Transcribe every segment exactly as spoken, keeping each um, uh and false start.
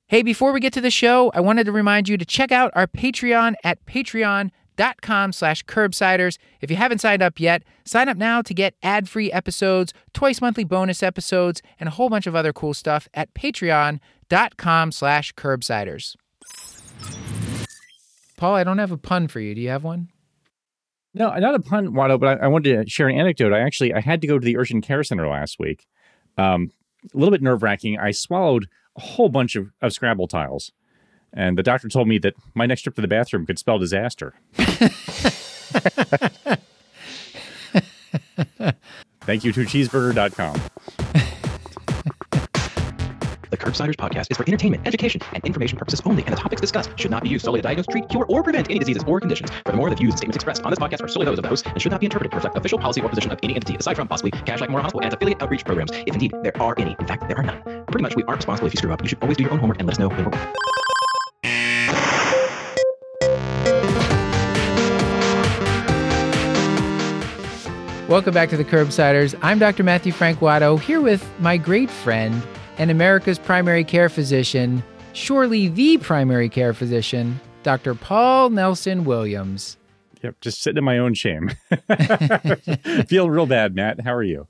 Hey, before we get to the show, I wanted to remind you to check out our Patreon at patreon.com slash curbsiders. If you haven't signed up yet, sign up now to get ad-free episodes, twice monthly bonus episodes, and a whole bunch of other cool stuff at patreon.com slash curbsiders. Paul, I don't have a pun for you. Do you have one? No, not a pun, Watto, but I, I wanted to share an anecdote. I actually, I had to go to the urgent care center last week. Um, a little bit nerve-wracking. I swallowed a whole bunch of, of Scrabble tiles. And the doctor told me that my next trip to the bathroom could spell disaster. Thank you to cheeseburger dot com. The Curbsiders podcast is for entertainment, education, and information purposes only, and the topics discussed should not be used solely to diagnose, treat, cure, or prevent any diseases or conditions. Furthermore, the views and statements expressed on this podcast are solely those of the host and should not be interpreted to reflect official policy or position of any entity, aside from possibly Cashback Memorial Hospital and affiliate outreach programs, if indeed there are any. In fact, there are none. Pretty much, we aren't responsible if you screw up. You should always do your own homework and let us know when we're wrong. Welcome back to the Curbsiders. I'm Doctor Matthew Frank Watto, here with my great friend and America's primary care physician, surely the primary care physician, Doctor Paul Nelson Williams. Yep, just sitting in my own shame. Feeling real bad, Matt. How are you?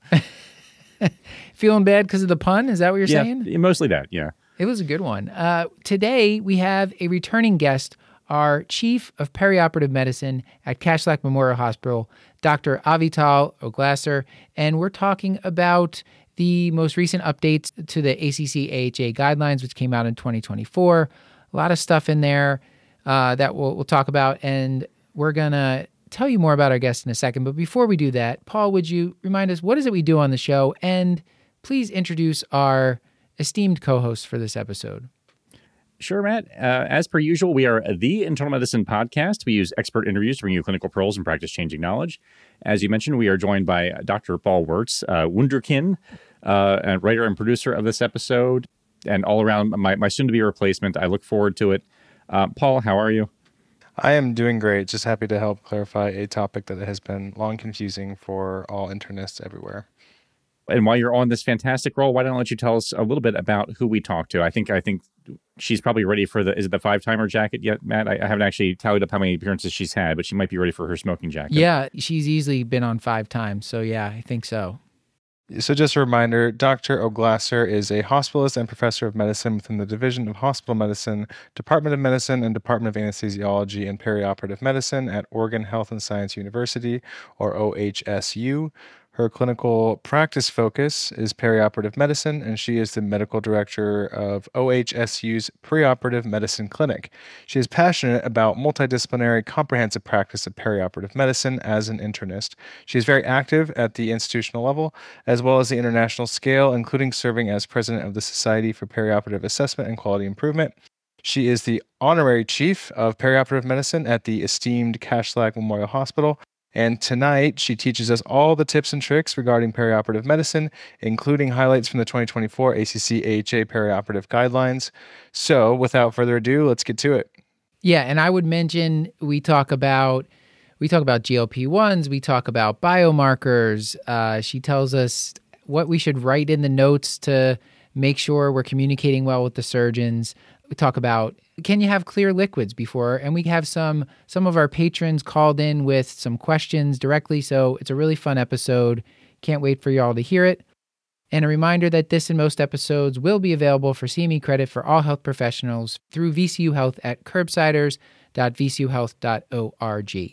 Feeling bad because of the pun? Is that what you're yeah, saying? Mostly that, yeah. It was a good one. Uh, today, we have a returning guest, our Chief of Perioperative Medicine at Kashlak Memorial Hospital, Doctor Avital Oglasser, and we're talking about the most recent updates to the A C C A H A guidelines, which came out in twenty twenty-four. A lot of stuff in there uh, that we'll, we'll talk about, and we're going to tell you more about our guest in a second. But before we do that, Paul, would you remind us, what is it we do on the show? And please introduce our esteemed co-host for this episode. Sure, Matt. Uh, as per usual, we are the Internal Medicine Podcast. We use expert interviews to bring you clinical pearls and practice-changing knowledge. As you mentioned, we are joined by Doctor Paul Wirtz, uh, wunderkind, uh, and writer and producer of this episode, and all around my, my soon-to-be replacement. I look forward to it. Uh, Paul, how are you? I am doing great. Just happy to help clarify a topic that has been long confusing for all internists everywhere. And while you're on this fantastic role, why don't I let you tell us a little bit about who we talked to? I think I think she's probably ready for the, is it the five-timer jacket yet, Matt? I, I haven't actually tallied up how many appearances she's had, but she might be ready for her smoking jacket. Yeah, she's easily been on five times. So yeah, I think so. So just a reminder, Doctor Oglasser is a hospitalist and professor of medicine within the Division of Hospital Medicine, Department of Medicine, and Department of Anesthesiology and Perioperative Medicine at Oregon Health and Science University, or O H S U. Her clinical practice focus is perioperative medicine, and she is the medical director of O H S U's Preoperative Medicine Clinic. She is passionate about multidisciplinary, comprehensive practice of perioperative medicine as an internist. She is very active at the institutional level, as well as the international scale, including serving as president of the Society for Perioperative Assessment and Quality Improvement. She is the honorary chief of perioperative medicine at the esteemed Kashlak Memorial Hospital. And tonight, she teaches us all the tips and tricks regarding perioperative medicine, including highlights from the twenty twenty-four A C C A H A perioperative guidelines. So, without further ado, let's get to it. Yeah, and I would mention we talk about we talk about G L P ones, we talk about biomarkers. Uh, she tells us what we should write in the notes to make sure we're communicating well with the surgeons. We talk about, can you have clear liquids before? And we have some some of our patrons called in with some questions directly. So it's a really fun episode. Can't wait for y'all to hear it. And a reminder that this and most episodes will be available for C M E credit for all health professionals through V C U Health at curbsiders dot v c u health dot org.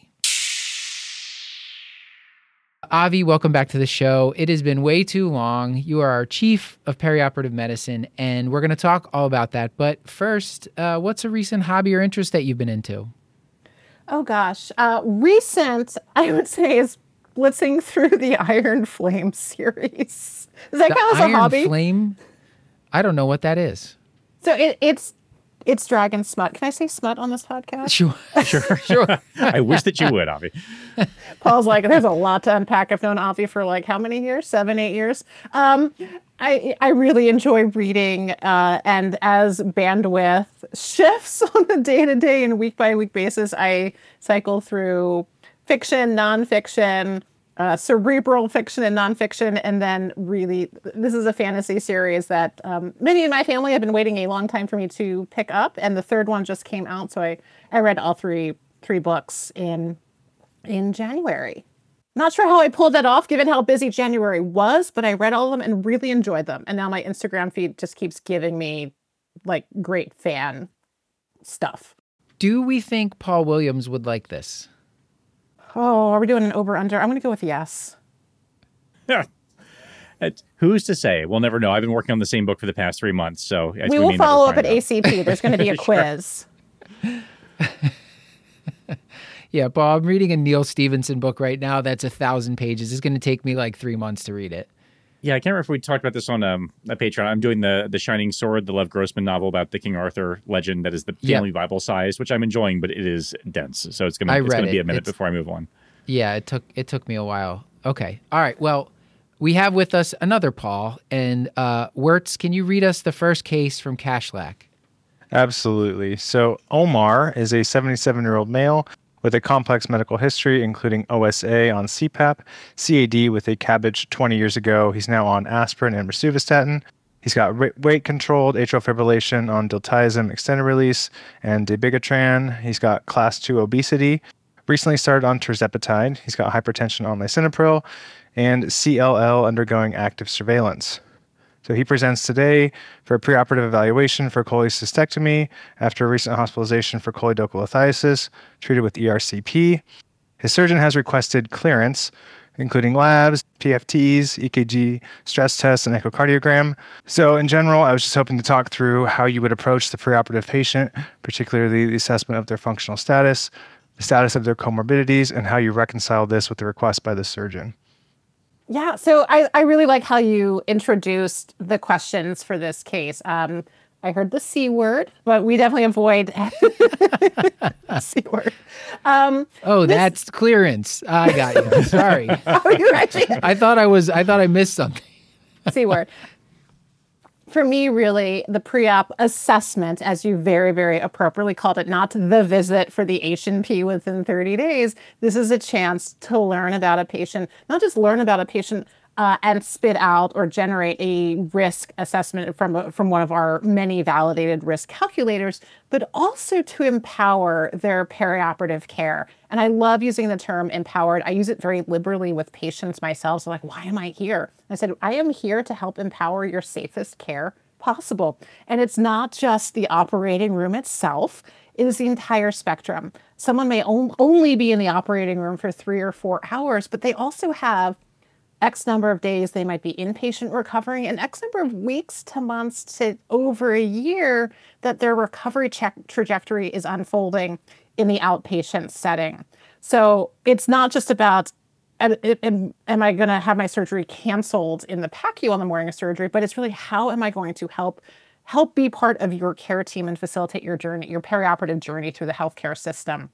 Avi, welcome back to the show. It has been way too long. You are our chief of perioperative medicine, and we're going to talk all about that. But first, uh, what's a recent hobby or interest that you've been into? Oh, gosh. Uh, recent, I would say, is blitzing through the Iron Flame series. Does that the count as Iron a hobby? Flame? I don't know what that is. So it, it's it's Dragon Smut. Can I say smut on this podcast? Sure, sure, sure. I wish that you would, Avi. Paul's like, there's a lot to unpack. I've known Avi for like how many years? Seven, eight years. Um, I I really enjoy reading, uh, and as bandwidth shifts on a day-to-day and week-by-week basis, I cycle through fiction, nonfiction, uh, cerebral fiction and nonfiction. And then really, this is a fantasy series that um, many in my family have been waiting a long time for me to pick up. And the third one just came out. So I, I read all three three books in in January. Not sure how I pulled that off given how busy January was, but I read all of them and really enjoyed them. And now my Instagram feed just keeps giving me like great fan stuff. Do we think Paul Williams would like this? Oh, are we doing an over-under? I'm going to go with yes. Who's to say? We'll never know. I've been working on the same book for the past three months, so we will follow up at A C P. There's going to be a Sure. quiz. Yeah, Paul, I'm reading a Neil Stevenson book right now that's a thousand pages. It's going to take me like three months to read it. Yeah, I can't remember if we talked about this on um, a Patreon. I'm doing the the Shining Sword, the Lev Grossman novel about the King Arthur legend that is the family Yep. Bible size, which I'm enjoying, but it is dense. So it's gonna I it's read gonna be it. a minute It's- before I move on. Yeah, it took it took me a while. Okay. All right. Well, we have with us another Paul. And uh, Wirtz, can you read us the first case from Kashlak? Absolutely. So Omar is a seventy-seven-year-old male with a complex medical history, including O S A on C PAP, C A D with a CABG twenty years ago. He's now on aspirin and rosuvastatin. He's got ra- weight-controlled atrial fibrillation on diltiazem extended release and dabigatran. He's got class two obesity. Recently started on tirzepatide. He's got hypertension on lisinopril and C L L undergoing active surveillance. So he presents today for a preoperative evaluation for cholecystectomy after a recent hospitalization for choledocholithiasis, treated with E R C P. His surgeon has requested clearance, including labs, P F Ts, E K G, stress tests, and echocardiogram. So in general, I was just hoping to talk through how you would approach the preoperative patient, particularly the assessment of their functional status, the status of their comorbidities, and how you reconcile this with the request by the surgeon. Yeah, so I, I really like how you introduced the questions for this case. Um, I heard the C word, but we definitely avoid C word. Um, Oh, that's clearance. I got you. Sorry. oh, you actually I thought I was I thought I missed something. C word. For me, really, the pre-op assessment, as you very, very appropriately called it, not the visit for the H and P within thirty days. This is a chance to learn about a patient, not just learn about a patient uh, and spit out or generate a risk assessment from, from one of our many validated risk calculators, but also to empower their perioperative care. And I love using the term empowered. I use it very liberally with patients myself. So like, why am I here? I said, I am here to help empower your safest care possible. And it's not just the operating room itself. It is the entire spectrum. Someone may on- only be in the operating room for three or four hours, but they also have X number of days they might be inpatient recovering and X number of weeks to months to over a year that their recovery check trajectory is unfolding in the outpatient setting. So it's not just about, am, am, am I going to have my surgery canceled in the P A C U on the morning of surgery, but it's really how am I going to help help be part of your care team and facilitate your journey, your perioperative journey through the healthcare system.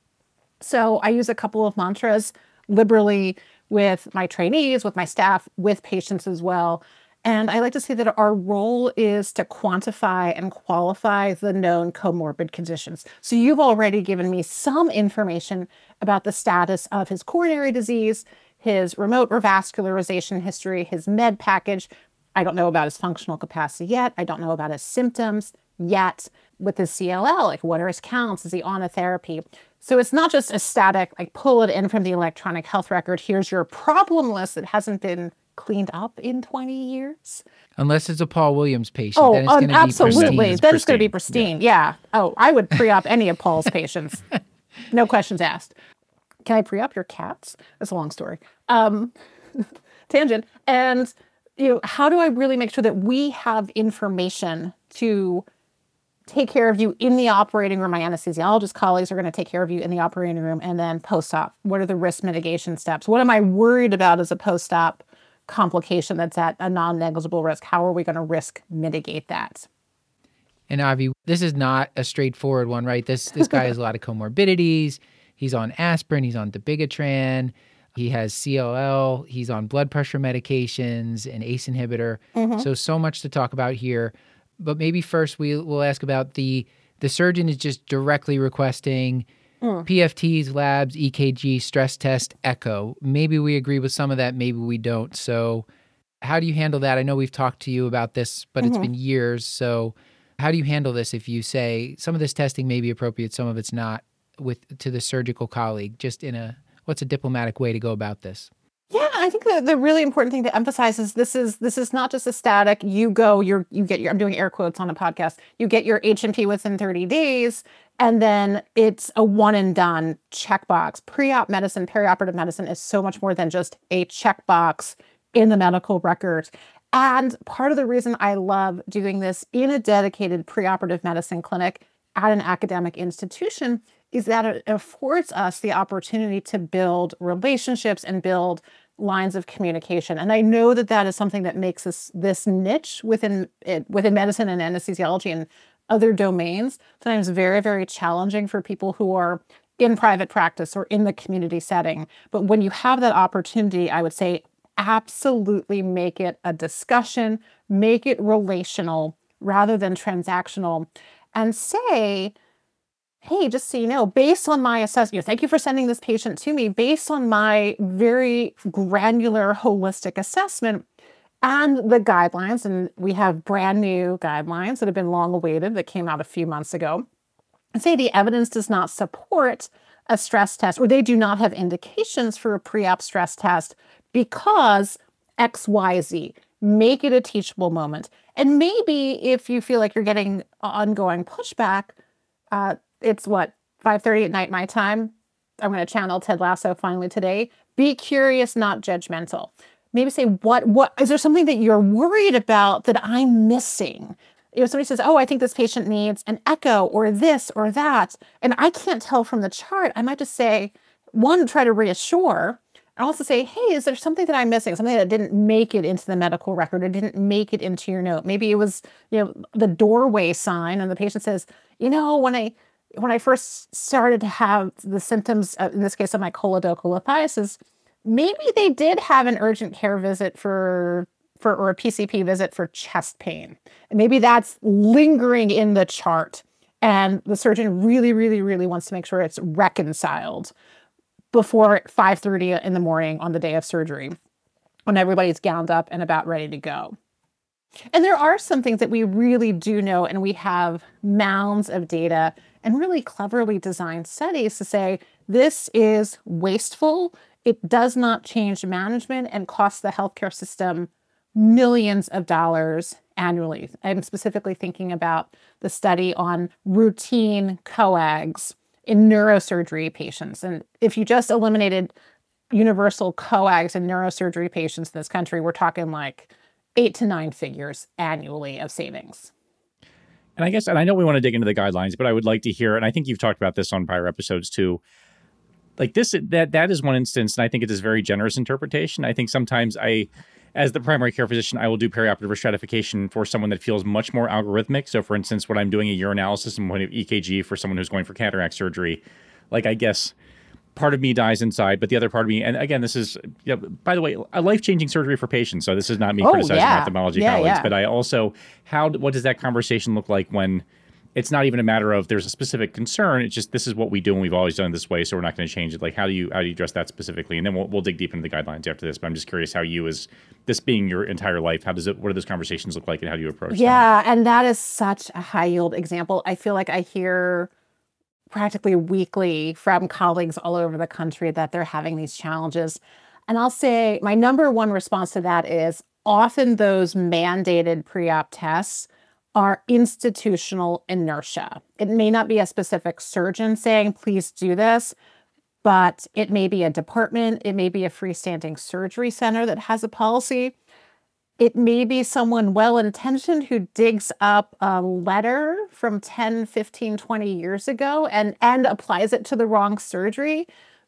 So I use a couple of mantras liberally with my trainees, with my staff, with patients as well. And I like to say that our role is to quantify and qualify the known comorbid conditions. So you've already given me some information about the status of his coronary disease, his remote revascularization history, his med package. I don't know about his functional capacity yet. I don't know about his symptoms yet. With his C L L, like what are his counts? Is he on a therapy? So it's not just a static, like pull it in from the electronic health record. Here's your problem list that hasn't been cleaned up in twenty years. Unless it's a Paul Williams patient. Oh, then it's um, going to absolutely. be pristine. Then it's going to be pristine. Yeah. Oh, I would pre-op any of Paul's patients. No questions asked. Can I pre-op your cats? That's a long story. Um, tangent. And, you know, how do I really make sure that we have information to take care of you in the operating room? My anesthesiologist colleagues are going to take care of you in the operating room, and then post-op. What are the risk mitigation steps? What am I worried about as a post-op complication that's at a non-negligible risk? How are we going to risk mitigate that? And Avi, this is not a straightforward one, right? This this guy has a lot of comorbidities. He's on aspirin. He's on dabigatran. He has C L L. He's on blood pressure medications, an A C E inhibitor. Mm-hmm. So, so much to talk about here. But maybe first we will ask about the, the surgeon is just directly requesting Mm. P F Ts, labs, E K G, stress test, echo. Maybe we agree with some of that, maybe we don't. So how do you handle that? I know we've talked to you about this, but it's Mhm. been years. So how do you handle this if you say some of this testing may be appropriate, some of it's not, with to the surgical colleague, just in a, what's a diplomatic way to go about this? Yeah, I think the, the really important thing to emphasize is this is this is not just a static. You go, you're you get your. I'm doing air quotes on a podcast. You get your H and P within thirty days, and then it's a one and done checkbox. Pre-op medicine, perioperative medicine is so much more than just a checkbox in the medical record. And part of the reason I love doing this in a dedicated preoperative medicine clinic at an academic institution is that it affords us the opportunity to build relationships and build lines of communication. And I know that that is something that makes this this niche within it, within medicine and anesthesiology and other domains sometimes very, very challenging for people who are in private practice or in the community setting. But when you have that opportunity, I would say absolutely make it a discussion, make it relational rather than transactional, and say, hey, just so you know, based on my assessment, you know, thank you for sending this patient to me, based on my very granular, holistic assessment and the guidelines, and we have brand new guidelines that have been long awaited that came out a few months ago, and say the evidence does not support a stress test, or they do not have indications for a pre-op stress test because X, Y, Z. Make it a teachable moment. And maybe if you feel like you're getting ongoing pushback, uh, it's what, five thirty at night my time. I'm going to channel Ted Lasso finally today. Be curious, not judgmental. Maybe say, what, what, is there something that you're worried about that I'm missing? You know, somebody says, oh, I think this patient needs an echo or this or that, and I can't tell from the chart. I might just say, one, try to reassure, and also say, hey, is there something that I'm missing? Something that didn't make it into the medical record or didn't make it into your note. Maybe it was, you know, the doorway sign, and the patient says, you know, when I when I first started to have the symptoms, uh, in this case of my choledocholithiasis, maybe they did have an urgent care visit for, for or a P C P visit for chest pain. And maybe that's lingering in the chart. And the surgeon really, really, really wants to make sure it's reconciled before five thirty in the morning on the day of surgery, when everybody's gowned up and about ready to go. And there are some things that we really do know, and we have mounds of data and really cleverly designed studies to say this is wasteful. It does not change management and costs the healthcare system millions of dollars annually. I'm specifically thinking about the study on routine coags in neurosurgery patients. And if you just eliminated universal coags in neurosurgery patients in this country, we're talking like eight to nine figures annually of savings. And I guess, and I know we want to dig into the guidelines, but I would like to hear, and I think you've talked about this on prior episodes too, like this, that that is one instance, and I think it is very generous interpretation. I think sometimes I, as the primary care physician, I will do perioperative stratification for someone that feels much more algorithmic. So for instance, when I'm doing a urinalysis and one E K G for someone who's going for cataract surgery, like I guess part of me dies inside, but the other part of me, and again, this is, you know, by the way, a life-changing surgery for patients. So this is not me Oh, criticizing yeah. ophthalmology Yeah, colleagues, yeah. but I also, how, what does that conversation look like when it's not even a matter of there's a specific concern. It's just, this is what we do and we've always done it this way, so we're not going to change it. Like, how do you, how do you address that specifically? And then we'll, we'll dig deep into the guidelines after this, but I'm just curious how you, as this being your entire life, how does it, what do those conversations look like and how do you approach them? Yeah, and that is such a high yield example. I feel like I hear practically weekly from colleagues all over the country that they're having these challenges. And I'll say my number one response to that is often those mandated pre-op tests are institutional inertia. It may not be a specific surgeon saying, please do this, but it may be a department, it may be a freestanding surgery center that has a policy. It may be someone well-intentioned who digs up a letter from ten, fifteen, twenty years ago and, and applies it to the wrong surgery.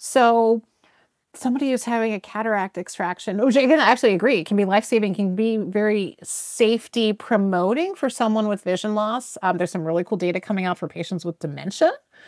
So somebody who's having a cataract extraction, which I can actually agree, it can be life-saving, can be very safety promoting for someone with vision loss. Um, there's some really cool data coming out for patients with dementia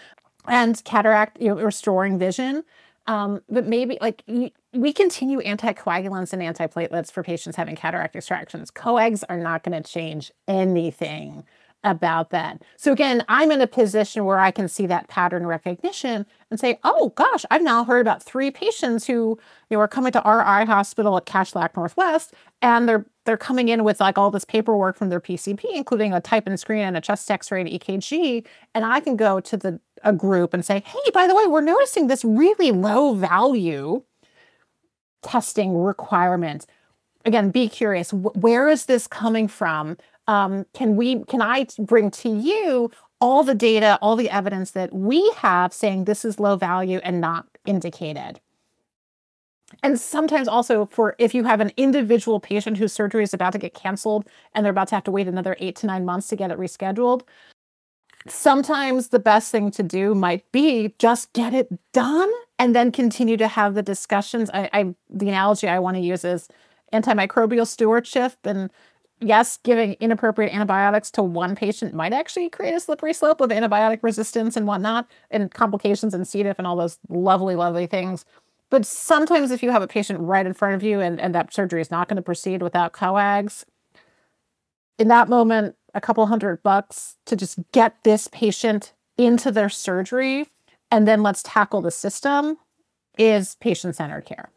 and cataract, you know, restoring vision. Um, but maybe like we continue anticoagulants and antiplatelets for patients having cataract extractions. Coags are not going to change anything about that. So again, I'm in a position where I can see that pattern recognition and say, oh gosh, I've now heard about three patients who you know are coming to our eye hospital at Cashlack Northwest, and they're they're coming in with like all this paperwork from their P C P, including a type and screen and a chest X-ray and E K G, and I can go to the a group and say, hey, by the way, we're noticing this really low value testing requirement. Again, be curious. Where is this coming from? Um, can we? Can I bring to you all the data, all the evidence that we have saying this is low value and not indicated? And sometimes also for if you have an individual patient whose surgery is about to get canceled and they're about to have to wait another eight to nine months to get it rescheduled, sometimes the best thing to do might be just get it done and then continue to have the discussions. I, I the analogy I want to use is antimicrobial stewardship. And yes, giving inappropriate antibiotics to one patient might actually create a slippery slope of antibiotic resistance and whatnot, and complications and C. diff and all those lovely, lovely things. But sometimes if you have a patient right in front of you and, and that surgery is not going to proceed without coags, in that moment, a couple hundred bucks to just get this patient into their surgery and then let's tackle the system is patient-centered care.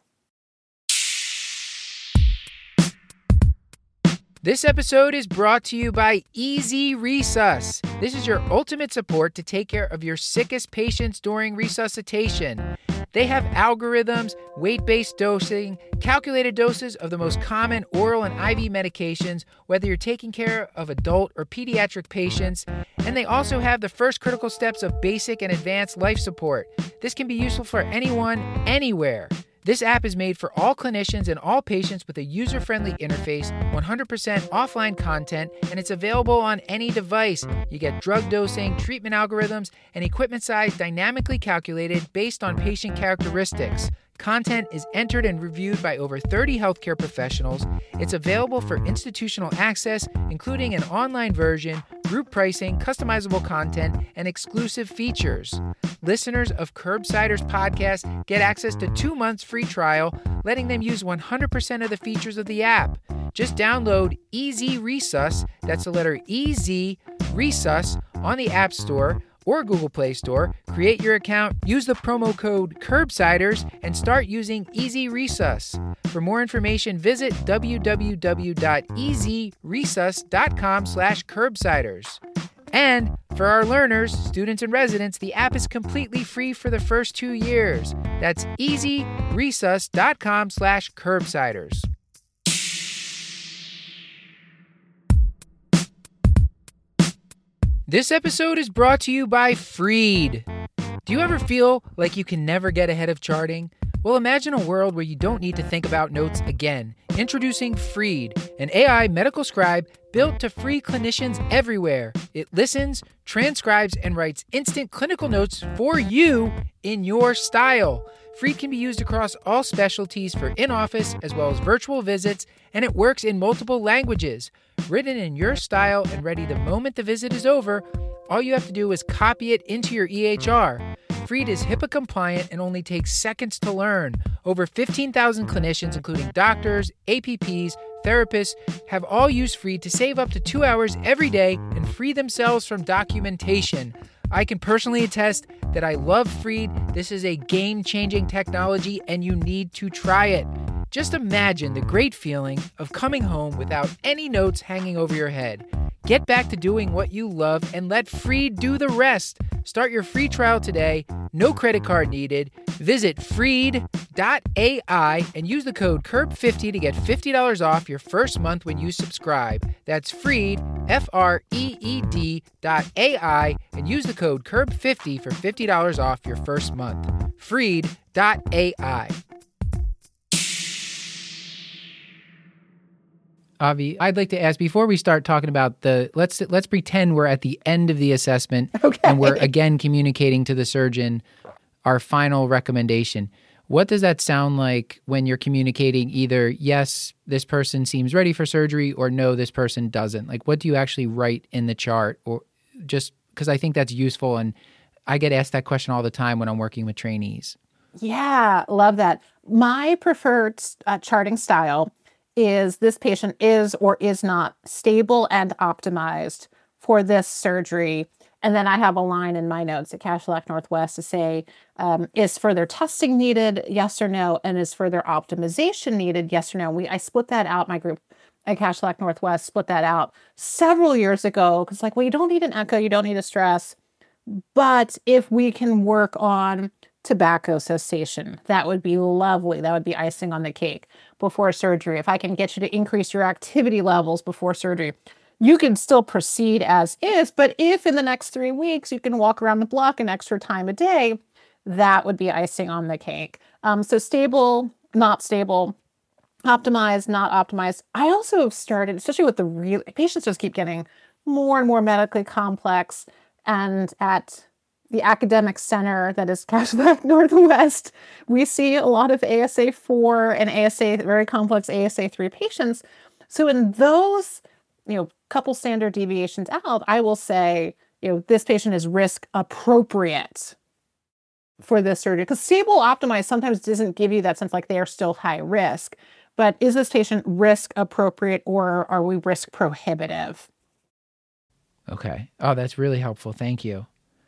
This episode is brought to you by Easy Resus. This is your ultimate support to take care of your sickest patients during resuscitation. They have algorithms, weight-based dosing, calculated doses of the most common oral and I V medications, whether you're taking care of adult or pediatric patients. And they also have the first critical steps of basic and advanced life support. This can be useful for anyone, anywhere. This app is made for all clinicians and all patients with a user-friendly interface, one hundred percent offline content, and it's available on any device. You get drug dosing, treatment algorithms, and equipment size dynamically calculated based on patient characteristics. Content is entered and reviewed by over thirty healthcare professionals. It's available for institutional access, including an online version, group pricing, customizable content, and exclusive features. Listeners of Curbsiders podcast get access to two months free trial, letting them use one hundred percent of the features of the app. Just download Easy Resus, that's the letter E Z, Resus, on the App Store or Google Play Store, create your account, use the promo code Curbsiders, and start using Easy Resus. For more information, visit w w w dot easy resus dot com slash curbsiders. And for our learners, students, and residents, the app is completely free for the first two years. That's easy resus dot com slash curbsiders. This episode is brought to you by Freed. Do you ever feel like you can never get ahead of charting? Well, imagine a world where you don't need to think about notes again. Introducing Freed, an A I medical scribe built to free clinicians everywhere. It listens, transcribes, and writes instant clinical notes for you in your style. Freed can be used across all specialties for in-office as well as virtual visits, and it works in multiple languages. Written in your style and ready the moment the visit is over, all you have to do is copy it into your E H R. Freed is HIPAA compliant and only takes seconds to learn. Over fifteen thousand clinicians, including doctors, A P Ps, therapists, have all used Freed to save up to two hours every day and free themselves from documentation. I can personally attest that I love Freed. This is a game-changing technology and you need to try it. Just imagine the great feeling of coming home without any notes hanging over your head. Get back to doing what you love and let Freed do the rest. Start your free trial today. No credit card needed. Visit freed dot A I and use the code C U R B fifty to get fifty dollars off your first month when you subscribe. That's Freed, F R E E D dot A I, and use the code C U R B fifty for fifty dollars off your first month. freed dot A I. Avi, I'd like to ask before we start talking about the let's let's pretend we're at the end of the assessment okay. and we're again communicating to the surgeon our final recommendation. What does that sound like when you're communicating either yes, this person seems ready for surgery or no, this person doesn't? Like what do you actually write in the chart, or just because I think that's useful and I get asked that question all the time when I'm working with trainees. Yeah, love that. My preferred uh, charting style is this patient is or is not stable and optimized for this surgery. And then I have a line in my notes at Kashlak Northwest to say, um, is further testing needed? Yes or no? And is further optimization needed? Yes or no? We I split that out. My group at Kashlak Northwest split that out several years ago because, like, well, you don't need an echo, you don't need a stress, but if we can work on tobacco cessation, that would be lovely. That would be icing on the cake before surgery. If I can get you to increase your activity levels before surgery, you can still proceed as is, but if in the next three weeks you can walk around the block an extra time a day, that would be icing on the cake. Um, so stable, not stable, optimized, not optimized. I also have started, especially with the real patients just keep getting more and more medically complex. And at the academic center that is Kashlak Northwest, we see a lot of A S A four and A S A, very complex A S A three patients. So in those, you know, couple standard deviations out, I will say, you know, this patient is risk appropriate for this surgery. Because stable optimized sometimes doesn't give you that sense like they are still high risk. But is this patient risk appropriate or are we risk prohibitive? Okay. Oh, that's really helpful. Thank you.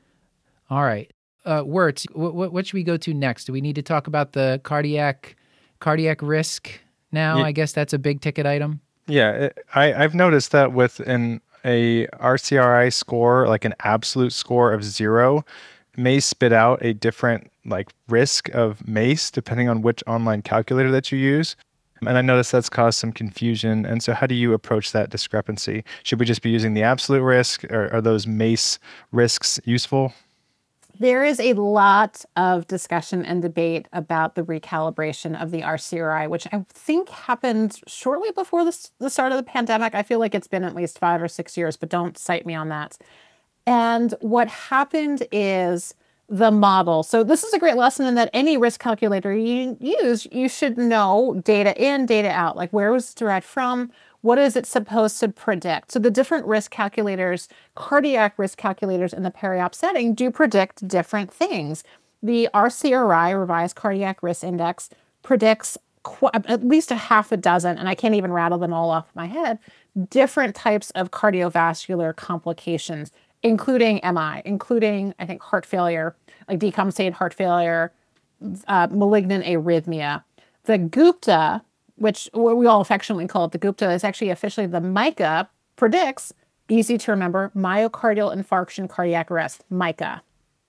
All right. Uh, Wirtz, what, what, what should we go to next? Do we need to talk about the cardiac cardiac risk now? Yeah. I guess that's a big ticket item. Yeah, it, I, I've noticed that with an a R C R I score, like an absolute score of zero, may spit out a different like risk of MACE depending on which online calculator that you use. And I noticed that's caused some confusion. And so how do you approach that discrepancy? Should we just be using the absolute risk, or are those MACE risks useful? There is a lot of discussion and debate about the recalibration of the R C R I, which I think happened shortly before the, the start of the pandemic. I feel like it's been at least five or six years, but don't cite me on that. And what happened is the model. So this is a great lesson in that any risk calculator you use, you should know data in, data out, like where was it derived from? What is it supposed to predict? So the different risk calculators, cardiac risk calculators in the peri-op setting do predict different things. The R C R I, Revised Cardiac Risk Index, predicts qu- at least a half a dozen, and I can't even rattle them all off my head, different types of cardiovascular complications, including M I, including, I think, heart failure, like decompensated heart failure, uh, malignant arrhythmia. The Gupta, which we all affectionately call it the Gupta, is actually officially the MICA, predicts, easy to remember, myocardial infarction cardiac arrest, MICA.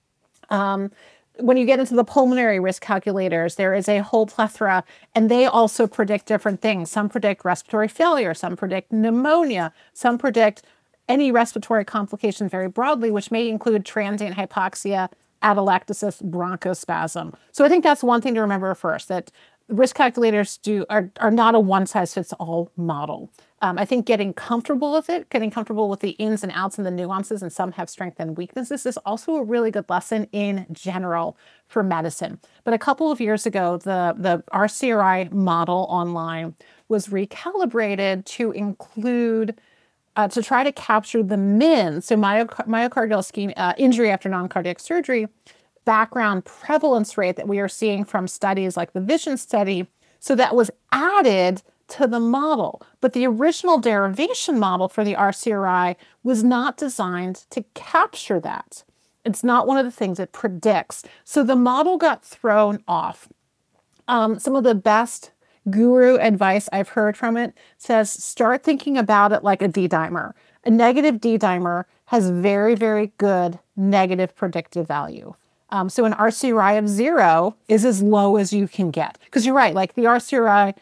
Um, when you get into the pulmonary risk calculators, there is a whole plethora, and they also predict different things. Some predict respiratory failure, some predict pneumonia, some predict any respiratory complication very broadly, which may include transient hypoxia, atelectasis, bronchospasm. So I think that's one thing to remember first, that risk calculators do are, are not a one-size-fits-all model. Um, I think getting comfortable with it, getting comfortable with the ins and outs and the nuances, and some have strengths and weaknesses, is also a really good lesson in general for medicine. But a couple of years ago, the, the R C R I model online was recalibrated to include, uh, to try to capture the M I N, so myoc- myocardial ischemia, uh, injury after non-cardiac surgery, background prevalence rate that we are seeing from studies like the VISION study. So that was added to the model. But the original derivation model for the R C R I was not designed to capture that. It's not one of the things it predicts. So the model got thrown off. Um, some of the best guru advice I've heard from it says, start thinking about it like a D-dimer. A negative D-dimer has very, very good negative predictive value. Um, so an R C R I of zero is as low as you can get. Because you're right, like the R C R I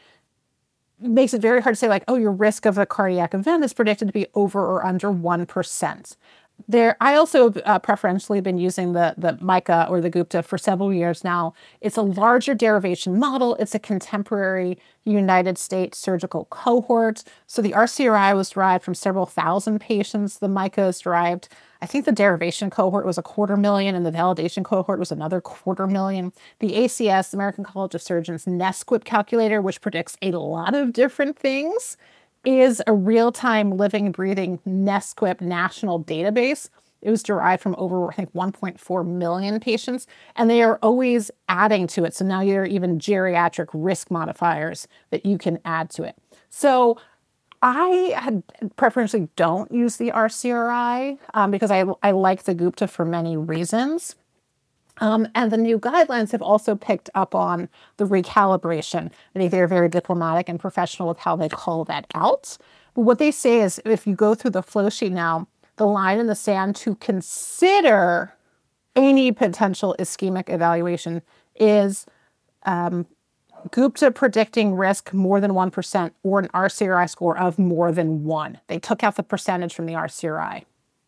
makes it very hard to say like, oh, your risk of a cardiac event is predicted to be over or under one percent. There, I also uh, preferentially been using the, the MICA or the Gupta for several years now. It's a larger derivation model. It's a contemporary United States surgical cohort. So the R C R I was derived from several thousand patients. The MICA is derived, I think the derivation cohort was a quarter million and the validation cohort was another quarter million. The A C S, American College of Surgeons NESQIP calculator, which predicts a lot of different things, is a real-time living, breathing NESQIP national database. It was derived from over, I think, one point four million patients, and they are always adding to it. So now there are even geriatric risk modifiers that you can add to it. So I had preferentially don't use the R C R I um, because I, I like the Gupta for many reasons. Um, and the new guidelines have also picked up on the recalibration. I think they're very diplomatic and professional with how they call that out. But what they say is if you go through the flow sheet now, the line in the sand to consider any potential ischemic evaluation is um, Gupta predicting risk more than one percent or an R C R I score of more than one. They took out the percentage from the R C R I.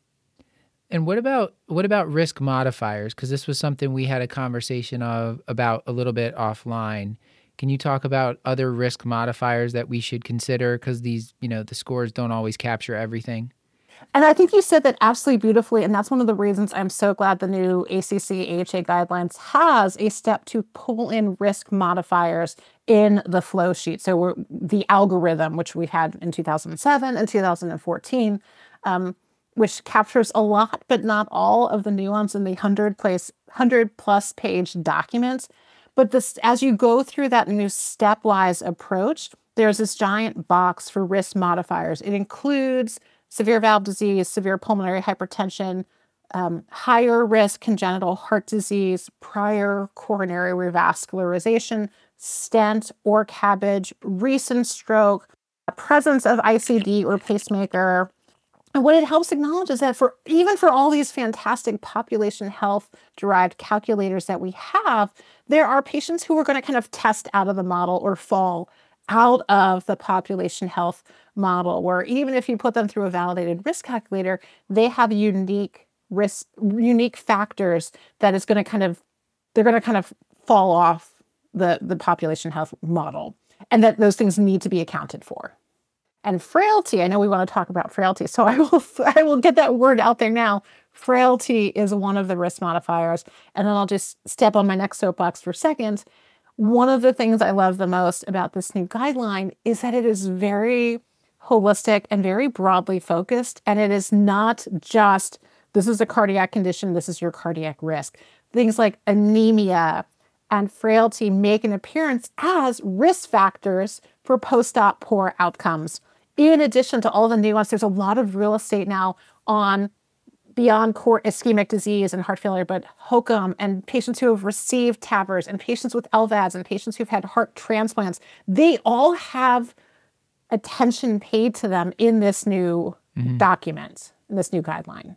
And what about what about risk modifiers? Because this was something we had a conversation of about a little bit offline. Can you talk about other risk modifiers that we should consider? Because these, you know, the scores don't always capture everything. And I think you said that absolutely beautifully, and that's one of the reasons I'm so glad the new A C C A H A guidelines has a step to pull in risk modifiers in the flow sheet. So we're, the algorithm, which we had in two thousand seven and two thousand fourteen, um, which captures a lot, but not all of the nuance in the one hundred place, one hundred plus page documents. But this, as you go through that new stepwise approach, there's this giant box for risk modifiers. It includes severe valve disease, severe pulmonary hypertension, um, higher risk congenital heart disease, prior coronary revascularization, stent or CABG, recent stroke, presence of I C D or pacemaker. And what it helps acknowledge is that for even for all these fantastic population health derived calculators that we have, there are patients who are going to kind of test out of the model or fall out of the population health model, where even if you put them through a validated risk calculator, they have unique risk, unique factors that is going to kind of, they're going to kind of fall off the, the population health model, and that those things need to be accounted for. And frailty, I know we want to talk about frailty, so I will I will get that word out there now. Frailty is one of the risk modifiers, and then I'll just step on my next soapbox for a second. One of the things I love the most about this new guideline is that it is very holistic and very broadly focused, and it is not just, this is a cardiac condition, this is your cardiac risk. Things like anemia and frailty make an appearance as risk factors for post-op poor outcomes. In addition to all the nuance, there's a lot of real estate now on beyond core ischemic disease and heart failure, but H O C M and patients who have received T A V Rs and patients with L V A Ds and patients who've had heart transplants. They all have attention paid to them in this new mm-hmm. document, in this new guideline.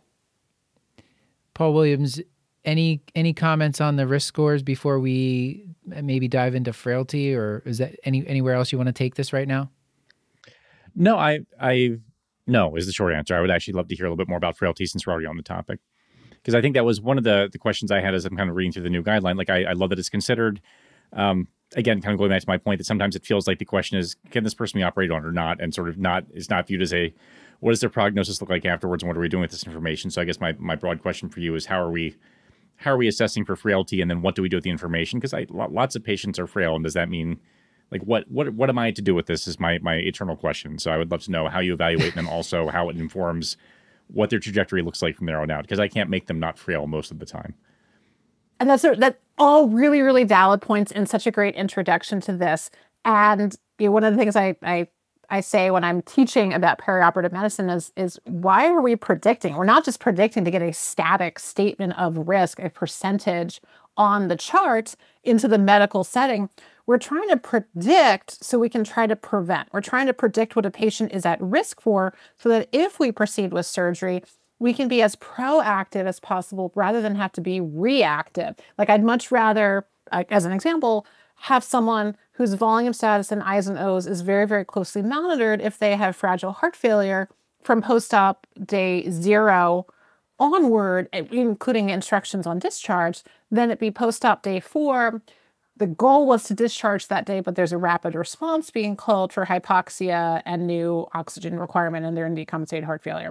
Paul Williams, any any comments on the risk scores before we maybe dive into frailty, or is that any anywhere else you want to take this right now? No, I, I, no is the short answer. I would actually love to hear a little bit more about frailty since we're already on the topic, because I think that was one of the the questions I had as I'm kind of reading through the new guideline. Like, I, I love that it's considered. Um, again, kind of going back to my point that sometimes it feels like the question is, can this person be operated on or not, and sort of not is not viewed as a, what does their prognosis look like afterwards, and what are we doing with this information? So I guess my my broad question for you is, how are we how are we assessing for frailty, and then what do we do with the information? Because I lots of patients are frail, and does that mean, like, what what what am I to do with this is my my eternal question. So I would love to know how you evaluate them, also how it informs what their trajectory looks like from there on out, because I can't make them not frail most of the time. And that's that all really, really valid points and such a great introduction to this. And you know, one of the things I, I I say when I'm teaching about perioperative medicine is, is why are we predicting? We're not just predicting to get a static statement of risk, a percentage on the chart into the medical setting. We're trying to predict so we can try to prevent. We're trying to predict what a patient is at risk for so that if we proceed with surgery, we can be as proactive as possible rather than have to be reactive. Like, I'd much rather, uh, as an example, have someone whose volume status and I's and O's is very, very closely monitored if they have fragile heart failure from post-op day zero onward, including instructions on discharge. Then it be post-op day four. The goal was to discharge that day, but there's a rapid response being called for hypoxia and new oxygen requirement, and they're in decompensated heart failure.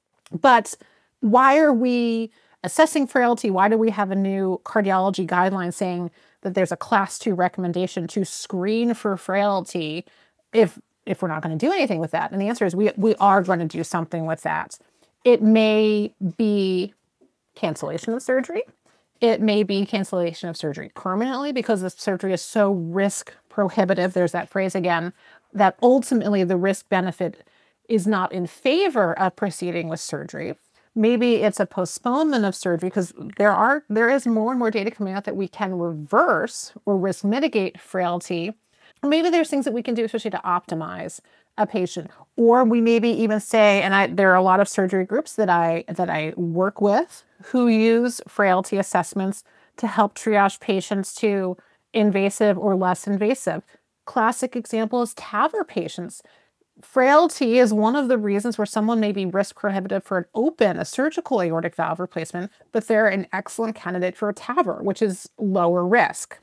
But why are we assessing frailty? Why do we have a new cardiology guideline saying that there's a class two recommendation to screen for frailty if if we're not going to do anything with that? And the answer is we we are going to do something with that. It may be cancellation of surgery. It may be cancellation of surgery permanently because the surgery is so risk prohibitive. There's that phrase again, that ultimately the risk benefit is not in favor of proceeding with surgery. Maybe it's a postponement of surgery because there are there is more and more data coming out that we can reverse or risk mitigate frailty. Or maybe there's things that we can do, especially to optimize a patient. Or we maybe even say, and I, there are a lot of surgery groups that I that I work with who use frailty assessments to help triage patients to invasive or less invasive. Classic example is TAVR patients. Frailty is one of the reasons where someone may be risk prohibitive for an open, a surgical aortic valve replacement, but they're an excellent candidate for a TAVR, which is lower risk.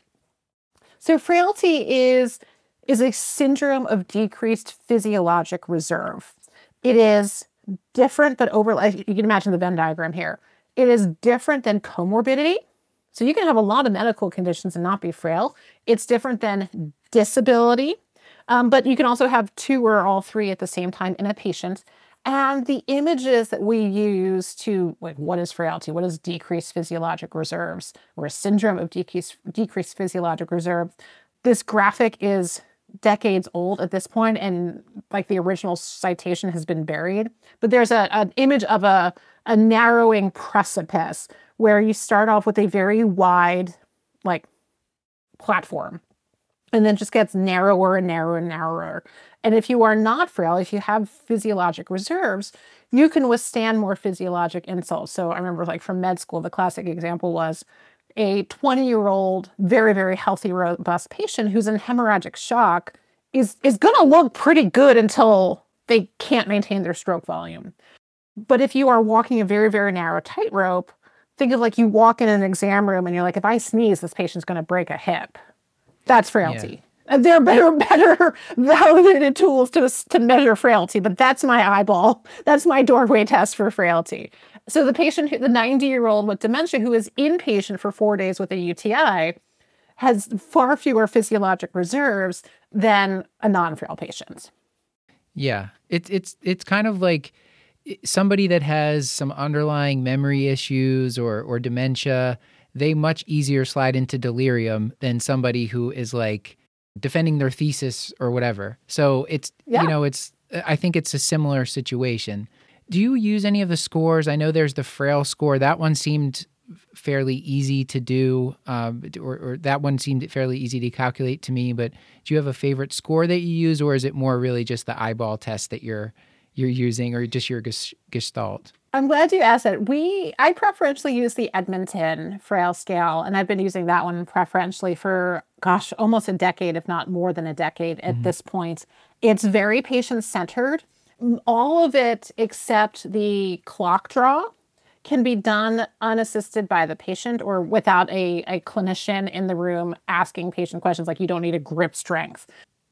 So frailty is, is a syndrome of decreased physiologic reserve. It is different, but over, you can imagine the Venn diagram here. It is different than comorbidity. So you can have a lot of medical conditions and not be frail. It's different than disability. Um, but you can also have two or all three at the same time in a patient. And the images that we use to, like, what is frailty? What is decreased physiologic reserves or a syndrome of decreased, decreased physiologic reserve? This graphic is decades old at this point, and like the original citation has been buried. But there's a, an image of a, a narrowing precipice where you start off with a very wide, like, platform. And then just gets narrower and narrower and narrower. And if you are not frail, if you have physiologic reserves, you can withstand more physiologic insults. So I remember, like, from med school, the classic example was a twenty-year-old, very, very healthy, robust patient who's in hemorrhagic shock is, is going to look pretty good until they can't maintain their stroke volume. But if you are walking a very, very narrow tightrope, think of like you walk in an exam room and you're like, if I sneeze, this patient's going to break a hip. That's frailty. Yeah. And there are better, better validated tools to, to measure frailty, but that's my eyeball. That's my doorway test for frailty. So the patient, the ninety-year-old with dementia who is inpatient for four days with a U T I has far fewer physiologic reserves than a non-frail patient. Yeah, it's it's it's kind of like somebody that has some underlying memory issues or or dementia. They much easier slide into delirium than somebody who is like defending their thesis or whatever. So it's, yeah. you know, it's, I think it's a similar situation. Do you use any of the scores? I know there's the Frail score. That one seemed fairly easy to do, um, or, or that one seemed fairly easy to calculate to me, but do you have a favorite score that you use, or is it more really just the eyeball test that you're, you're using, or just your gestalt? I'm glad you asked that. We, I preferentially use the Edmonton Frail scale, and I've been using that one preferentially for, gosh, almost a decade, if not more than a decade at mm-hmm. this point. It's very patient-centered. All of it except the clock draw can be done unassisted by the patient or without a, a clinician in the room asking patient questions like you don't need a grip strength.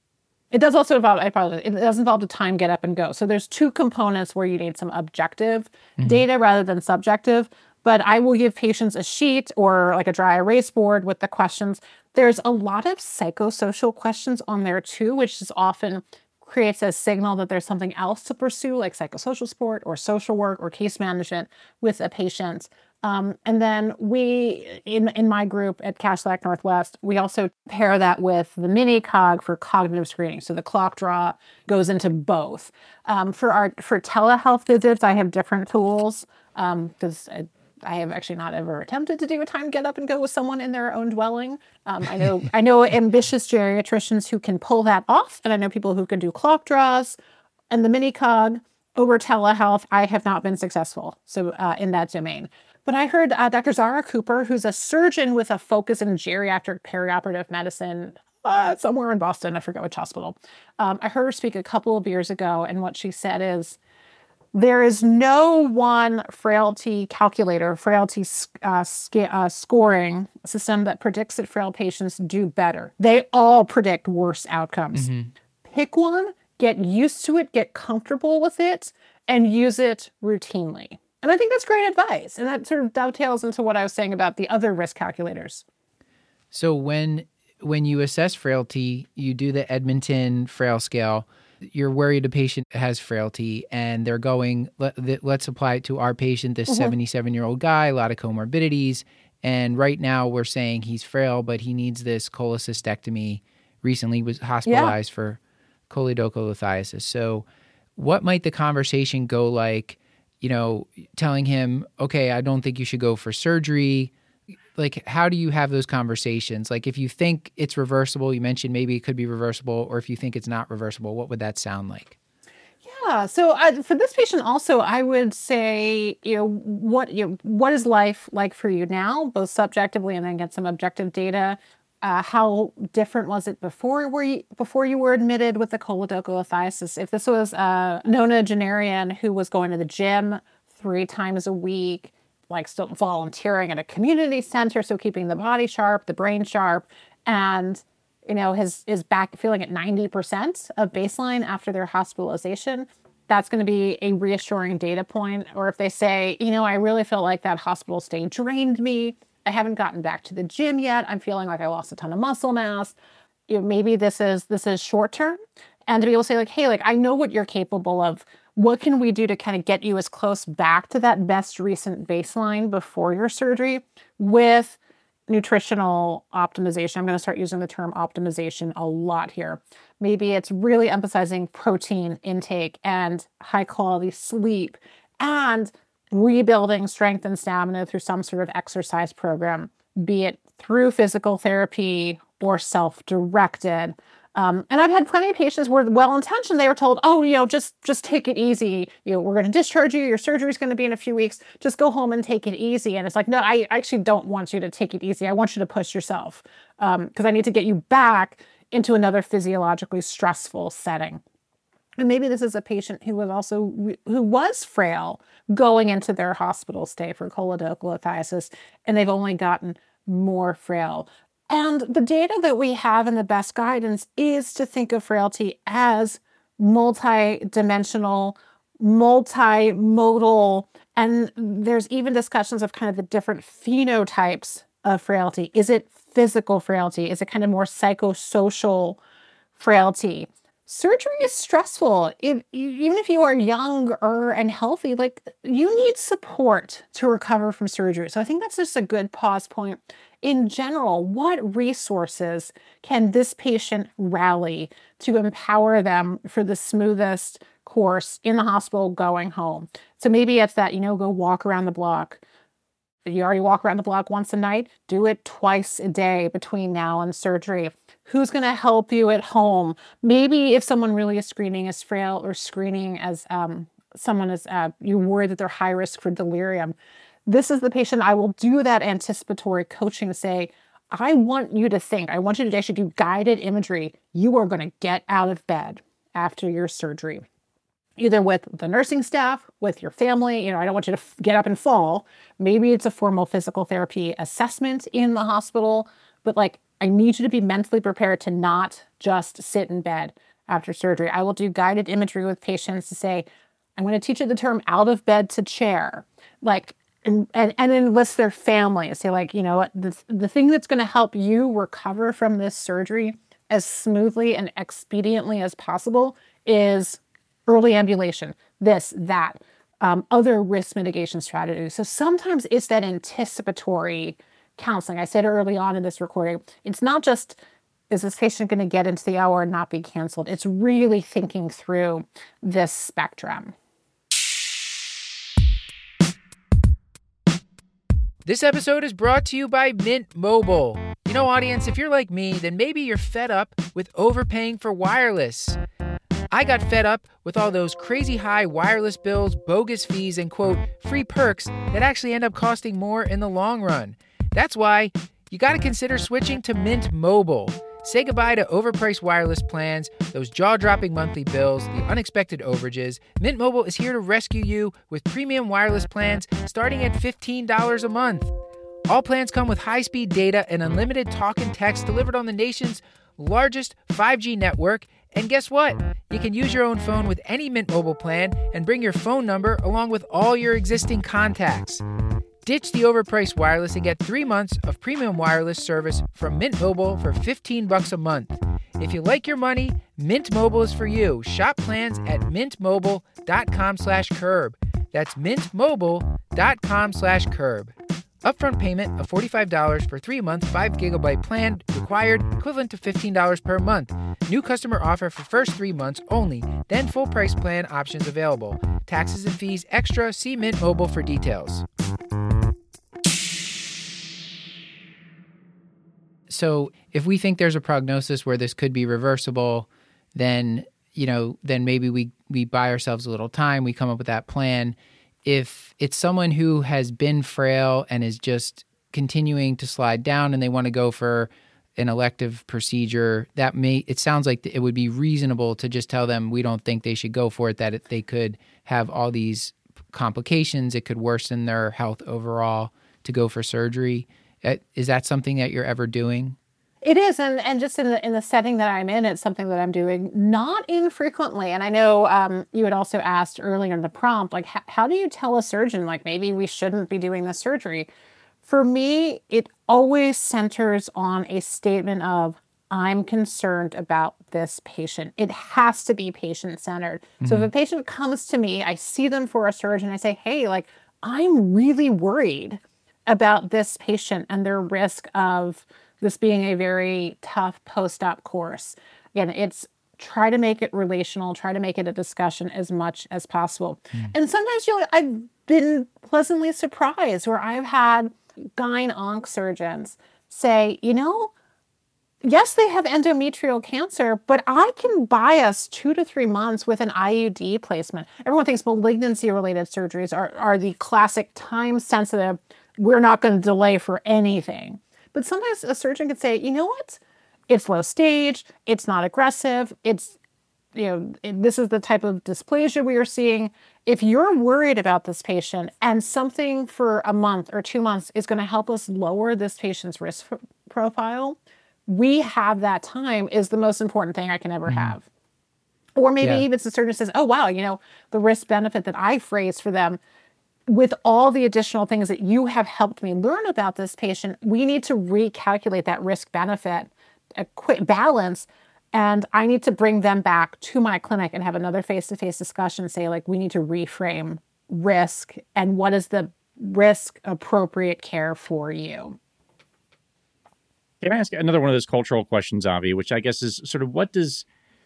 It does also involve, I apologize, it does involve the time get up and go. So there's two components where you need some objective mm-hmm. data rather than subjective. But I will give patients a sheet or like a dry erase board with the questions. There's a lot of psychosocial questions on there too, which is often creates a signal that there's something else to pursue, like psychosocial support or social work or case management with a patient. Um, and then we, in, in my group at Kashlak Northwest, we also pair that with the mini cog for cognitive screening. So the clock draw goes into both. Um, for our for telehealth visits, I have different tools because um, I, I have actually not ever attempted to do a time get up and go with someone in their own dwelling. Um, I know I know ambitious geriatricians who can pull that off, and I know people who can do clock draws and the mini cog over telehealth. I have not been successful so uh, in that domain. But I heard uh, Doctor Zara Cooper, who's a surgeon with a focus in geriatric perioperative medicine uh, somewhere in Boston, I forget which hospital. Um, I heard her speak a couple of years ago, and what she said is, there is no one frailty calculator, frailty uh, sca- uh, scoring system that predicts that frail patients do better. They all predict worse outcomes. Mm-hmm. Pick one, get used to it, get comfortable with it, and use it routinely. And I think that's great advice. And that sort of dovetails into what I was saying about the other risk calculators. So when when you assess frailty, you do the Edmonton Frail scale. You're worried a patient has frailty and they're going, Let, let's apply it to our patient, this seventy-seven-year-old guy, a lot of comorbidities. And right now we're saying he's frail, but he needs this cholecystectomy. Recently was hospitalized yeah. for choledocholithiasis. So what might the conversation go like, you know, telling him, okay, I don't think you should go for surgery. Like, how do you have those conversations? Like, if you think it's reversible, you mentioned maybe it could be reversible, or if you think it's not reversible, what would that sound like? Yeah. So uh, for this patient also, I would say, you know, what, you know, what is life like for you now, both subjectively and then get some objective data. Uh, how different was it before were you, before you were admitted with the choledocholithiasis? If this was a nonagenarian who was going to the gym three times a week, like still volunteering at a community center, so keeping the body sharp, the brain sharp, and you know, his is back feeling at ninety percent of baseline after their hospitalization, that's going to be a reassuring data point. Or if they say, you know, I really feel like that hospital stay drained me. I haven't gotten back to the gym yet. I'm feeling like I lost a ton of muscle mass. You know, maybe this is this is short term. And to be able to say like, hey, like I know what you're capable of. What can we do to kind of get you as close back to that best recent baseline before your surgery with nutritional optimization? I'm going to start using the term optimization a lot here. Maybe it's really emphasizing protein intake and high quality sleep and rebuilding strength and stamina through some sort of exercise program, be it through physical therapy or self-directed. Um, and I've had plenty of patients where well-intentioned, they were told, oh, you know, just, just take it easy. You know, we're going to discharge you. Your surgery is going to be in a few weeks. Just go home and take it easy. And it's like, no, I actually don't want you to take it easy. I want you to push yourself because um, I need to get you back into another physiologically stressful setting. And maybe this is a patient who was also, who was frail going into their hospital stay for choledocholithiasis, and they've only gotten more frail. And the data that we have in the best guidance is to think of frailty as multi-dimensional, multimodal, and there's even discussions of kind of the different phenotypes of frailty. Is it physical frailty? Is it kind of more psychosocial frailty? Surgery is stressful. If, even if you are younger and healthy, like you need support to recover from surgery. So I think that's just a good pause point. In general, what resources can this patient rally to empower them for the smoothest course in the hospital going home? So maybe it's that, you know, go walk around the block. You already walk around the block once a night, do it twice a day between now and surgery. Who's going to help you at home? Maybe if someone really is screening as frail or screening as um, someone is, uh, you're worried that they're high risk for delirium. This is the patient I will do that anticipatory coaching to say, I want you to think, I want you to actually do guided imagery. You are going to get out of bed after your surgery, either with the nursing staff, with your family. You know, I don't want you to f- get up and fall. Maybe it's a formal physical therapy assessment in the hospital, but like, I need you to be mentally prepared to not just sit in bed after surgery. I will do guided imagery with patients to say, I'm going to teach you the term out of bed to chair. Like, And, and and enlist their family. Say like, you know what, the, the thing that's going to help you recover from this surgery as smoothly and expediently as possible is early ambulation, this, that, um, other risk mitigation strategies. So sometimes it's that anticipatory counseling. I said early on in this recording, it's not just, is this patient going to get into the hour and not be canceled? It's really thinking through this spectrum. This episode is brought to you by Mint Mobile. You know, audience, if you're like me, then maybe you're fed up with overpaying for wireless. I got fed up with all those crazy high wireless bills, bogus fees, and quote, free perks that actually end up costing more in the long run. That's why you got to consider switching to Mint Mobile. Say goodbye to overpriced wireless plans, those jaw-dropping monthly bills, the unexpected overages. Mint Mobile is here to rescue you with premium wireless plans starting at fifteen dollars a month. All plans come with high-speed data and unlimited talk and text delivered on the nation's largest five G network. And guess what? You can use your own phone with any Mint Mobile plan and bring your phone number along with all your existing contacts. Ditch the overpriced wireless and get three months of premium wireless service from Mint Mobile for fifteen bucks a month. If you like your money, Mint Mobile is for you. Shop plans at mintmobile.com slash curb. That's mintmobile.com slash curb. Upfront payment of forty-five dollars for three month five gigabyte plan required required, equivalent to fifteen dollars per month. New customer offer for first three months only, then full price plan options available. Taxes and fees extra. See Mint Mobile for details. So if we think there's a prognosis where this could be reversible, then, you know, then maybe we, we buy ourselves a little time. We come up with that plan. If it's someone who has been frail and is just continuing to slide down and they want to go for an elective procedure, that may, it sounds like it would be reasonable to just tell them we don't think they should go for it, that it, they could have all these complications. It could worsen their health overall to go for surgery. Is that something that you're ever doing? It is, and, and just in the in the setting that I'm in, it's something that I'm doing not infrequently. And I know um, you had also asked earlier in the prompt, like, h- how do you tell a surgeon, like, maybe we shouldn't be doing this surgery? For me, it always centers on a statement of, I'm concerned about this patient. It has to be patient-centered. Mm-hmm. So if a patient comes to me, I see them for a surgeon, I say, hey, like, I'm really worried about this patient and their risk of this being a very tough post-op course. Again, it's try to make it relational, try to make it a discussion as much as possible. Mm. And sometimes you know, I've been pleasantly surprised where I've had gyn-onc surgeons say, you know, yes, they have endometrial cancer, but I can bias two to three months with an I U D placement. Everyone thinks malignancy-related surgeries are, are the classic time-sensitive, we're not going to delay for anything. But sometimes a surgeon could say, you know what? It's low stage. It's not aggressive. It's, you know, it, this is the type of dysplasia we are seeing. If you're worried about this patient and something for a month or two months is going to help us lower this patient's risk f- profile, we have that time is the most important thing I can ever mm-hmm. have. Or maybe yeah. even the surgeon says, oh, wow, you know, the risk benefit that I phrased for them with all the additional things that you have helped me learn about this patient, we need to recalculate that risk benefit, a quick balance, and I need to bring them back to my clinic and have another face-to-face discussion, say, like, we need to reframe risk and what is the risk appropriate care for you. Can I ask another one of those cultural questions, Avi, which I guess is sort of what does,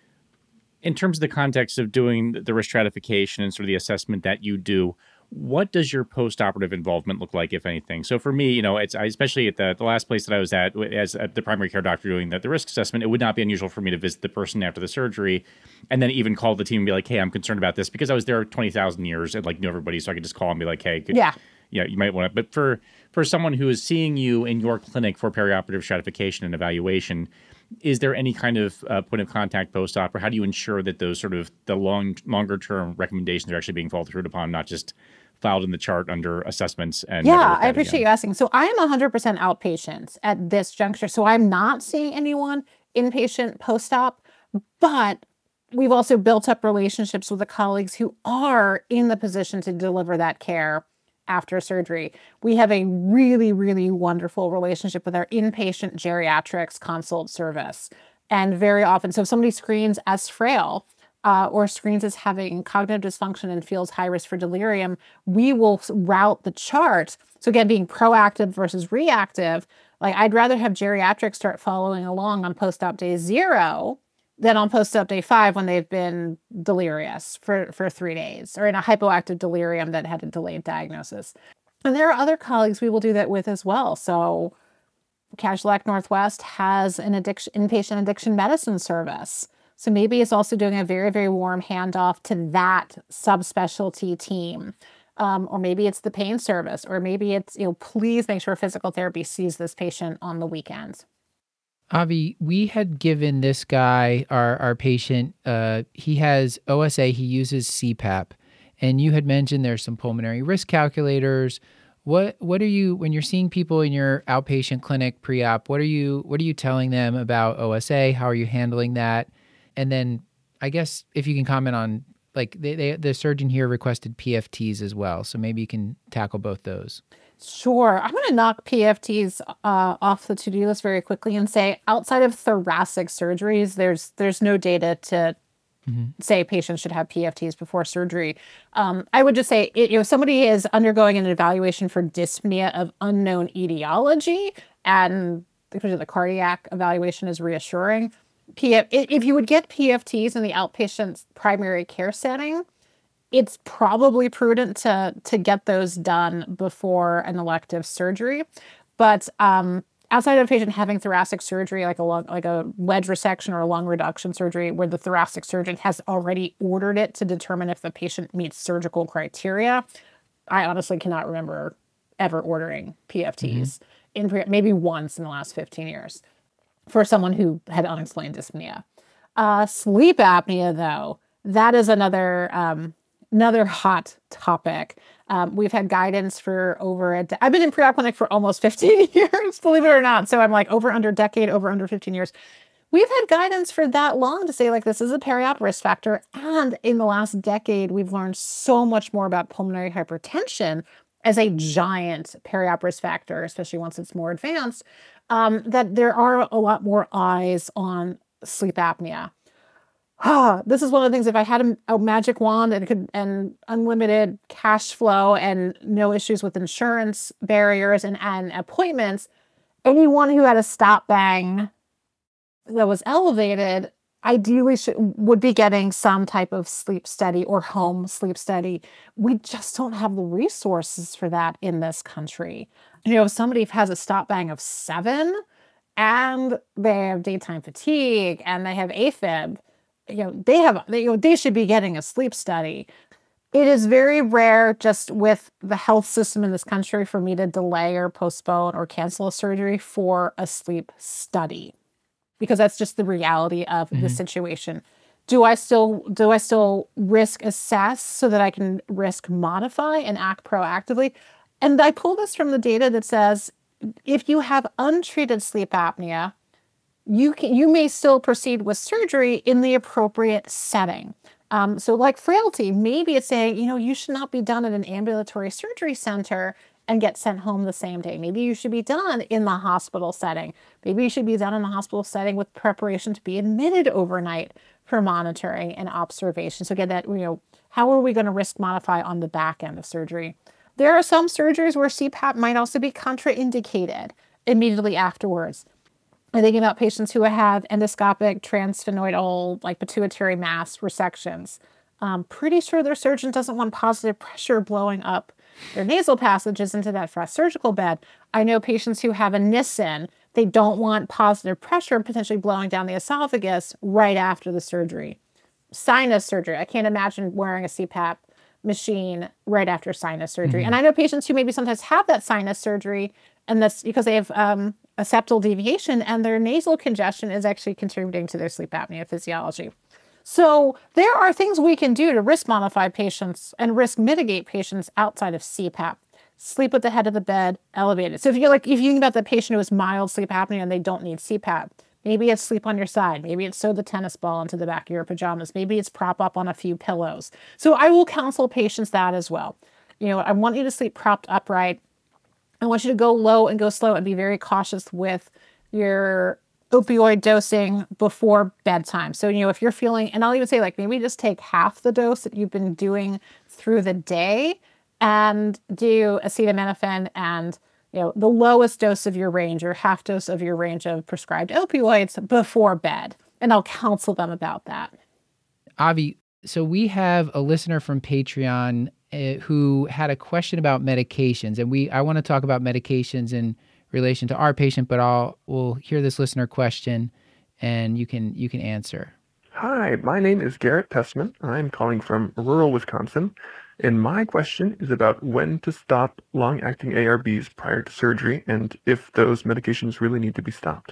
in terms of the context of doing the risk stratification and sort of the assessment that you do, what does your post-operative involvement look like, if anything? So for me, you know, it's I, especially at the, the last place that I was at, as at the primary care doctor doing the, the risk assessment, it would not be unusual for me to visit the person after the surgery and then even call the team and be like, hey, I'm concerned about this, because I was there twenty thousand years and like knew everybody, so I could just call and be like, hey, could, yeah, yeah, you might want to. But for, for someone who is seeing you in your clinic for perioperative stratification and evaluation, is there any kind of uh, point of contact post-op, or how do you ensure that those sort of the long, longer term recommendations are actually being followed through upon, not just filed in the chart under assessments? And yeah, I appreciate again. you asking. So I am one hundred percent outpatient at this juncture. So I'm not seeing anyone inpatient post-op, but we've also built up relationships with the colleagues who are in the position to deliver that care after surgery. We have a really, really wonderful relationship with our inpatient geriatrics consult service. And very often, so if somebody screens as frail, Uh, or screens as having cognitive dysfunction and feels high risk for delirium, we will route the chart. So again, being proactive versus reactive, like I'd rather have geriatrics start following along on post-op day zero than on post-op day five when they've been delirious for, for three days or in a hypoactive delirium that had a delayed diagnosis. And there are other colleagues we will do that with as well. So Cadillac Northwest has an addiction, inpatient addiction medicine service. So maybe it's also doing a very, very warm handoff to that subspecialty team. Um, or maybe it's the pain service, or maybe it's, you know, please make sure physical therapy sees this patient on the weekends. Avi, we had given this guy, our, our patient, uh, he has O S A, he uses C PAP, and you had mentioned there's some pulmonary risk calculators. What what are you, when you're seeing people in your outpatient clinic pre-op, what are you what are you telling them about O S A? How are you handling that? And then I guess if you can comment on, like, they, they, the surgeon here requested P F Ts as well. So maybe you can tackle both those. Sure. I'm going to knock P F Ts uh, off the to-do list very quickly and say outside of thoracic surgeries, there's there's no data to mm-hmm. say patients should have P F Ts before surgery. Um, I would just say, it, you know, if somebody is undergoing an evaluation for dyspnea of unknown etiology and especially the cardiac evaluation is reassuring. P F, if you would get P F Ts in the outpatient primary care setting, it's probably prudent to to get those done before an elective surgery. But um, outside of a patient having thoracic surgery, like a lung, like a wedge resection or a lung reduction surgery, where the thoracic surgeon has already ordered it to determine if the patient meets surgical criteria, I honestly cannot remember ever ordering P F Ts mm-hmm. in maybe once in the last fifteen years for someone who had unexplained dyspnea. Uh, sleep apnea, though, that is another um, another hot topic. Um, we've had guidance for over a de- I've been in pre-op clinic for almost fifteen years, believe it or not. So I'm like over under decade, over under fifteen years. We've had guidance for that long to say, like, this is a peri-op risk factor. And in the last decade, we've learned so much more about pulmonary hypertension as a giant peri-op risk factor, especially once it's more advanced, um, that there are a lot more eyes on sleep apnea. Ah, this is one of the things, if I had a, a magic wand and could and unlimited cash flow and no issues with insurance barriers and, and appointments, anyone who had a stop bang that was elevated ideally should, would be getting some type of sleep study or home sleep study. We just don't have the resources for that in this country. You know, if somebody has a stop bang of seven and they have daytime fatigue and they have AFib, you know, they have, they, you know, they should be getting a sleep study. It is very rare just with the health system in this country for me to delay or postpone or cancel a surgery for a sleep study, because that's just the reality of mm-hmm. the situation. Do I still do I still risk assess so that I can risk modify and act proactively? And I pull this from the data that says if you have untreated sleep apnea, you can, you may still proceed with surgery in the appropriate setting. Um, so like frailty, maybe it's saying, you know, you should not be done at an ambulatory surgery center and get sent home the same day. Maybe you should be done in the hospital setting. Maybe you should be done in the hospital setting with preparation to be admitted overnight for monitoring and observation. So again, that, you know, how are we going to risk modify on the back end of surgery? There are some surgeries where C PAP might also be contraindicated immediately afterwards. I'm thinking about patients who have endoscopic transsphenoidal, like pituitary mass resections. Um, pretty sure their surgeon doesn't want positive pressure blowing up their nasal passages into that fresh surgical bed. I know patients who have a Nissen, they don't want positive pressure potentially blowing down the esophagus right after the surgery. Sinus surgery. I can't imagine wearing a C PAP machine right after sinus surgery. Mm-hmm. And I know patients who maybe sometimes have that sinus surgery, and that's because they have um, a septal deviation and their nasal congestion is actually contributing to their sleep apnea physiology. So there are things we can do to risk modify patients and risk mitigate patients outside of C PAP. Sleep at the head of the bed, elevated. So if you're like, if you think about the patient who has mild sleep apnea and they don't need C PAP, maybe it's sleep on your side. Maybe it's sew the tennis ball into the back of your pajamas. Maybe it's prop up on a few pillows. So I will counsel patients that as well. You know, I want you to sleep propped upright. I want you to go low and go slow and be very cautious with your opioid dosing before bedtime. So, you know, if you're feeling, and I'll even say like maybe just take half the dose that you've been doing through the day and do acetaminophen and, you know, the lowest dose of your range or half dose of your range of prescribed opioids before bed. And I'll counsel them about that. Avi, so we have a listener from Patreon uh, who had a question about medications, and we I want to talk about medications in relation to our patient, but I'll we'll hear this listener question, and you can you can answer. Hi, my name is Garrett Testman. I'm calling from rural Wisconsin, and my question is about when to stop long-acting A R Bs prior to surgery, and if those medications really need to be stopped.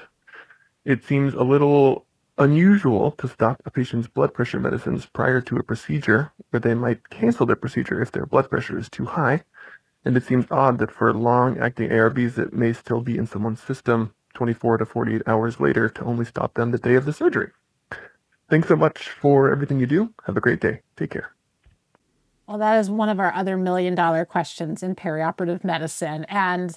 It seems a little unusual to stop a patient's blood pressure medicines prior to a procedure, where they might cancel their procedure if their blood pressure is too high. And it seems odd that for long-acting A R Bs that may still be in someone's system twenty-four to forty-eight hours later to only stop them the day of the surgery. Thanks so much for everything you do. Have a great day. Take care. Well, that is one of our other million-dollar questions in perioperative medicine. And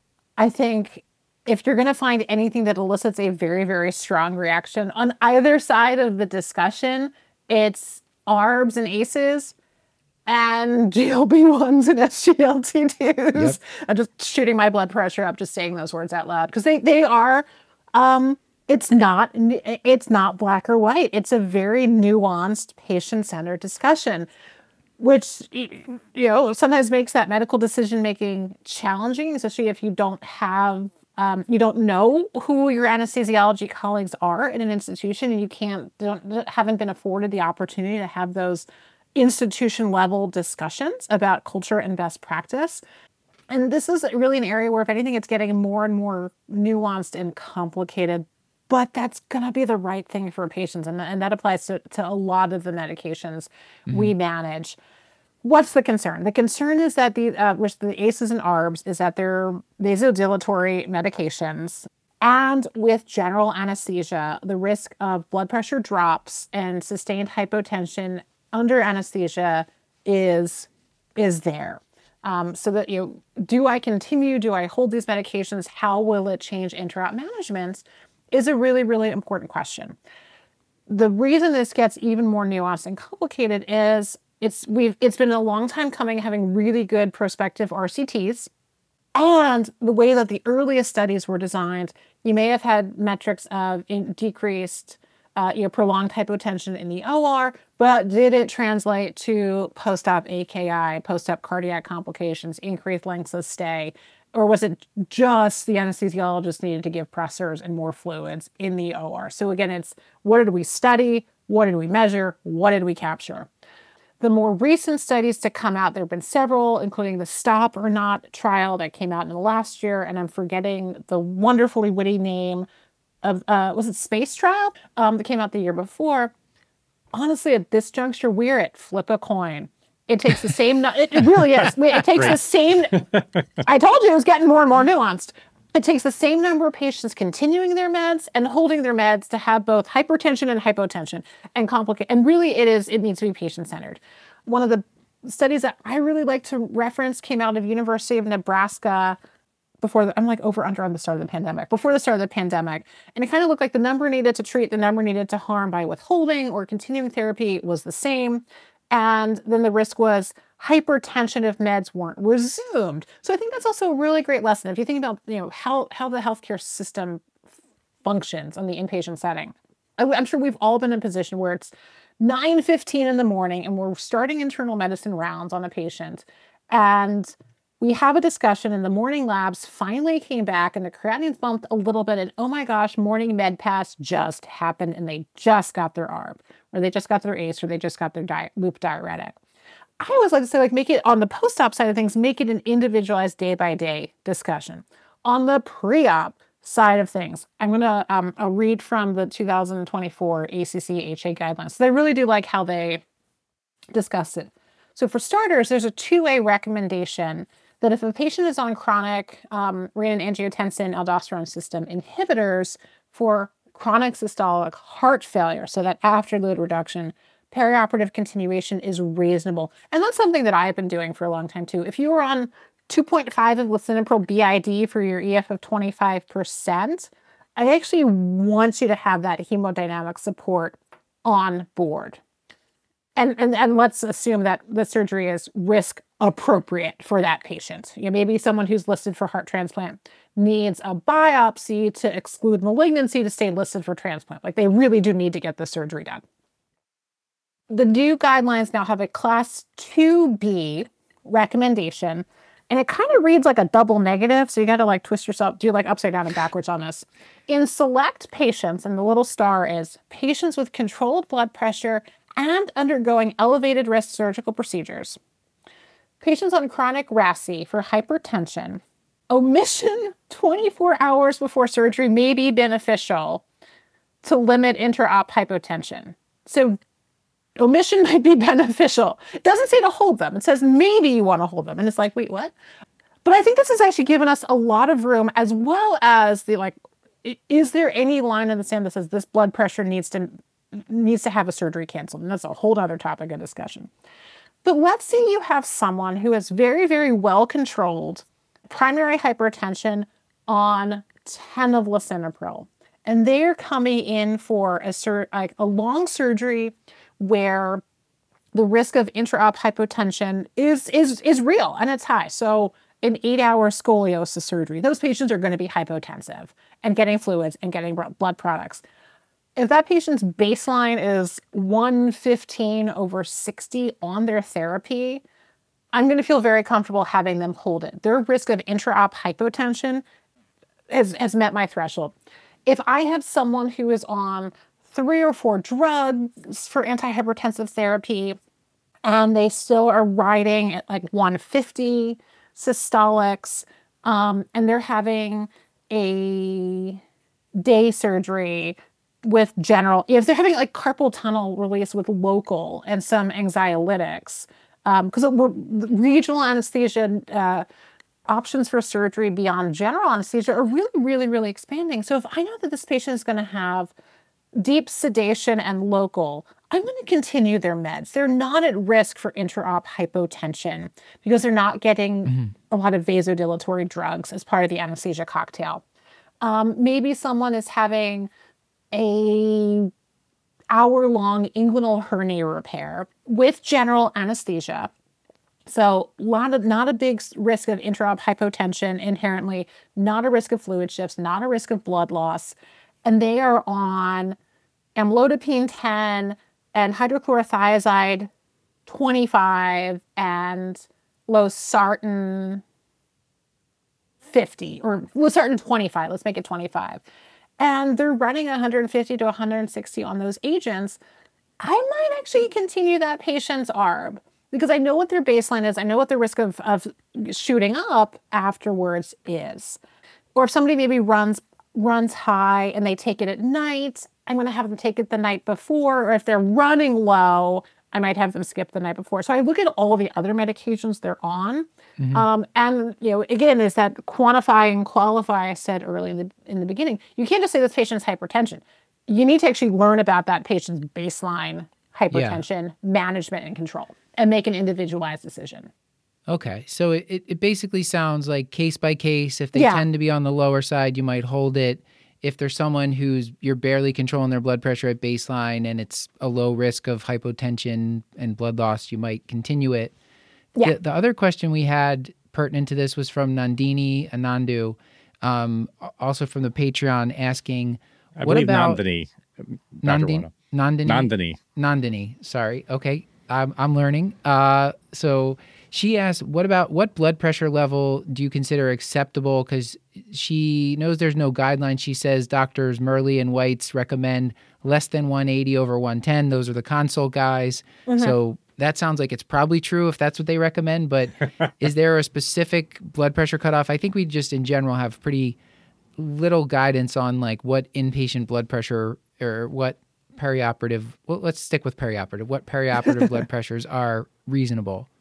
I think if you're going to find anything that elicits a very, very strong reaction on either side of the discussion, it's A R Bs and A C Es. and G L P ones and S G L T twos. Yep. I'm just shooting my blood pressure up just saying those words out loud because they, they are, um, it's not, it's not black or white. It's a very nuanced patient-centered discussion, which, you know, sometimes makes that medical decision-making challenging, especially if you don't have, um, you don't know who your anesthesiology colleagues are in an institution and you can't, don't, haven't been afforded the opportunity to have those institution-level discussions about culture and best practice. And this is really an area where, if anything, it's getting more and more nuanced and complicated, but that's going to be the right thing for patients. And, and that applies to, to a lot of the medications mm-hmm. we manage. What's the concern? The concern is that the, uh, which the A C Es and A R Bs, is that they're vasodilatory medications. And with general anesthesia, the risk of blood pressure drops and sustained hypotension under anesthesia is, is there. Um, so that, you know, do I continue? Do I hold these medications? How will it change intra-op management? Is a really, really important question. The reason this gets even more nuanced and complicated is it's we've it's been a long time coming, having really good prospective R C Ts, and the way that the earliest studies were designed, you may have had metrics of in decreased, uh, you know, prolonged hypotension in the O R, but did it translate to post-op A K I, post-op cardiac complications, increased lengths of stay? Or was it just the anesthesiologist needed to give pressors and more fluids in the O R? So again, it's what did we study? What did we measure? What did we capture? The more recent studies to come out, there have been several, including the STOP or Not trial that came out in the last year, and I'm forgetting the wonderfully witty name of, uh, was it SPACE trial? Um, that came out the year before. Honestly, at this juncture, we're at flip a coin. It takes the same, it really is. It takes the same, I told you it was getting more and more nuanced. It takes the same number of patients continuing their meds and holding their meds to have both hypertension and hypotension and complicate. And really it is, it needs to be patient-centered. One of the studies that I really like to reference came out of University of Nebraska before, the, I'm like over under on the start of the pandemic, before the start of the pandemic. And it kind of looked like the number needed to treat, the number needed to harm by withholding or continuing therapy was the same. And then the risk was hypertension if meds weren't resumed. So I think that's also a really great lesson. If you think about, you know, how, how the healthcare system functions on the inpatient setting. I'm sure we've all been in a position where it's nine fifteen in the morning and we're starting internal medicine rounds on a patient. And we have a discussion and the morning labs finally came back and the creatinine's bumped a little bit. And oh my gosh, morning med pass just happened and they just got their A R B, or they just got their A C E, or they just got their di- loop diuretic. I always like to say, like, make it on the post-op side of things, make it an individualized day-by-day discussion. On the pre-op side of things, I'm going to um, I'll read from the two thousand twenty-four A C C H A guidelines. So I really do like how they discuss it. So for starters, there's a two-way recommendation that if a patient is on chronic um, renin-angiotensin aldosterone system inhibitors for chronic systolic heart failure, so that afterload reduction, perioperative continuation is reasonable. And that's something that I've been doing for a long time too. If you were on two point five of lisinopril B I D for your E F of twenty-five percent, I actually want you to have that hemodynamic support on board. And, and, and let's assume that the surgery is risk appropriate for that patient. You know, maybe someone who's listed for heart transplant needs a biopsy to exclude malignancy to stay listed for transplant. Like they really do need to get the surgery done. The new guidelines now have a class two B recommendation, and it kind of reads like a double negative. So you got to like twist yourself, do like upside down and backwards on this. In select patients, and the little star is patients with controlled blood pressure and undergoing elevated risk surgical procedures. Patients on chronic R A S I for hypertension, omission twenty-four hours before surgery may be beneficial to limit intra-op hypotension. So omission might be beneficial. It doesn't say to hold them. It says maybe you want to hold them. And it's like, wait, what? But I think this has actually given us a lot of room, as well as the like, is there any line in the sand that says this blood pressure needs to needs to have a surgery canceled? And that's a whole other topic of discussion. But let's say you have someone who is very, very well controlled primary hypertension on ten of lisinopril, and they're coming in for a sur- like a long surgery where the risk of intra-op hypotension is is is real and it's high. So an eight-hour scoliosis surgery, those patients are going to be hypotensive and getting fluids and getting blood products. If that patient's baseline is one fifteen over sixty on their therapy, I'm going to feel very comfortable having them hold it. Their risk of intra-op hypotension has, has met my threshold. If I have someone who is on three or four drugs for antihypertensive therapy and they still are riding at like one fifty systolics, um, and they're having a day surgery with general, if they're having like carpal tunnel release with local and some anxiolytics, because um, regional anesthesia uh, options for surgery beyond general anesthesia are really, really, really expanding. So if I know that this patient is going to have deep sedation and local, I'm going to continue their meds. They're not at risk for intra-op hypotension because they're not getting mm-hmm. a lot of vasodilatory drugs as part of the anesthesia cocktail. Um, maybe someone is having a hour-long inguinal hernia repair with general anesthesia. So lot of, not a big risk of intra-op hypotension inherently, not a risk of fluid shifts, not a risk of blood loss. And they are on amlodipine ten and hydrochlorothiazide twenty-five and losartan fifty, or losartan twenty-five, let's make it twenty-five. And they're running one fifty to one sixty on those agents. I might actually continue that patient's A R B because I know what their baseline is. I know what the risk of, of shooting up afterwards is. Or if somebody maybe runs runs high and they take it at night, I'm going to have them take it the night before. Or if they're running low, I might have them skip the night before. So I look at all the other medications they're on. Mm-hmm. Um, and, you know, again, is that quantify and qualify I said early in the, in the beginning. You can't just say this patient has hypertension. You need to actually learn about that patient's baseline hypertension yeah. management and control and make an individualized decision. Okay. So it, it basically sounds like case by case. If they yeah. tend to be on the lower side, you might hold it. If there's someone who's you're barely controlling their blood pressure at baseline and it's a low risk of hypotension and blood loss, you might continue it. Yeah. The, the other question we had pertinent to this was from Nandini Anandu, um, also from the Patreon, asking, I what believe about Nandini? Nandini? Nandini. Nandini. Nandini. Sorry. Okay. I'm, I'm learning. Uh, so she asked, what about what blood pressure level do you consider acceptable? Because she knows there's no guideline. She says doctors Murley and Whites recommend less than one eighty over one ten. Those are the consult guys. Mm-hmm. So that sounds like it's probably true if that's what they recommend. But is there a specific blood pressure cutoff? I think we just in general have pretty little guidance on like what inpatient blood pressure or what perioperative, well, let's stick with perioperative, what perioperative blood pressures are reasonable.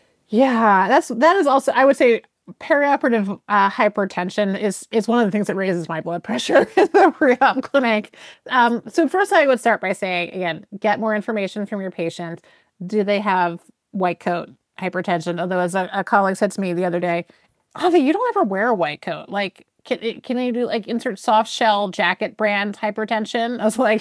Yeah, that's that is also, I would say perioperative uh, hypertension is is one of the things that raises my blood pressure in the pre-op clinic. Um, so first I would start by saying, again, get more information from your patient. Do they have white coat hypertension? Although as a, a colleague said to me the other day, Avi, you don't ever wear a white coat. Like, can, can they do like insert soft shell jacket brand hypertension? I was like,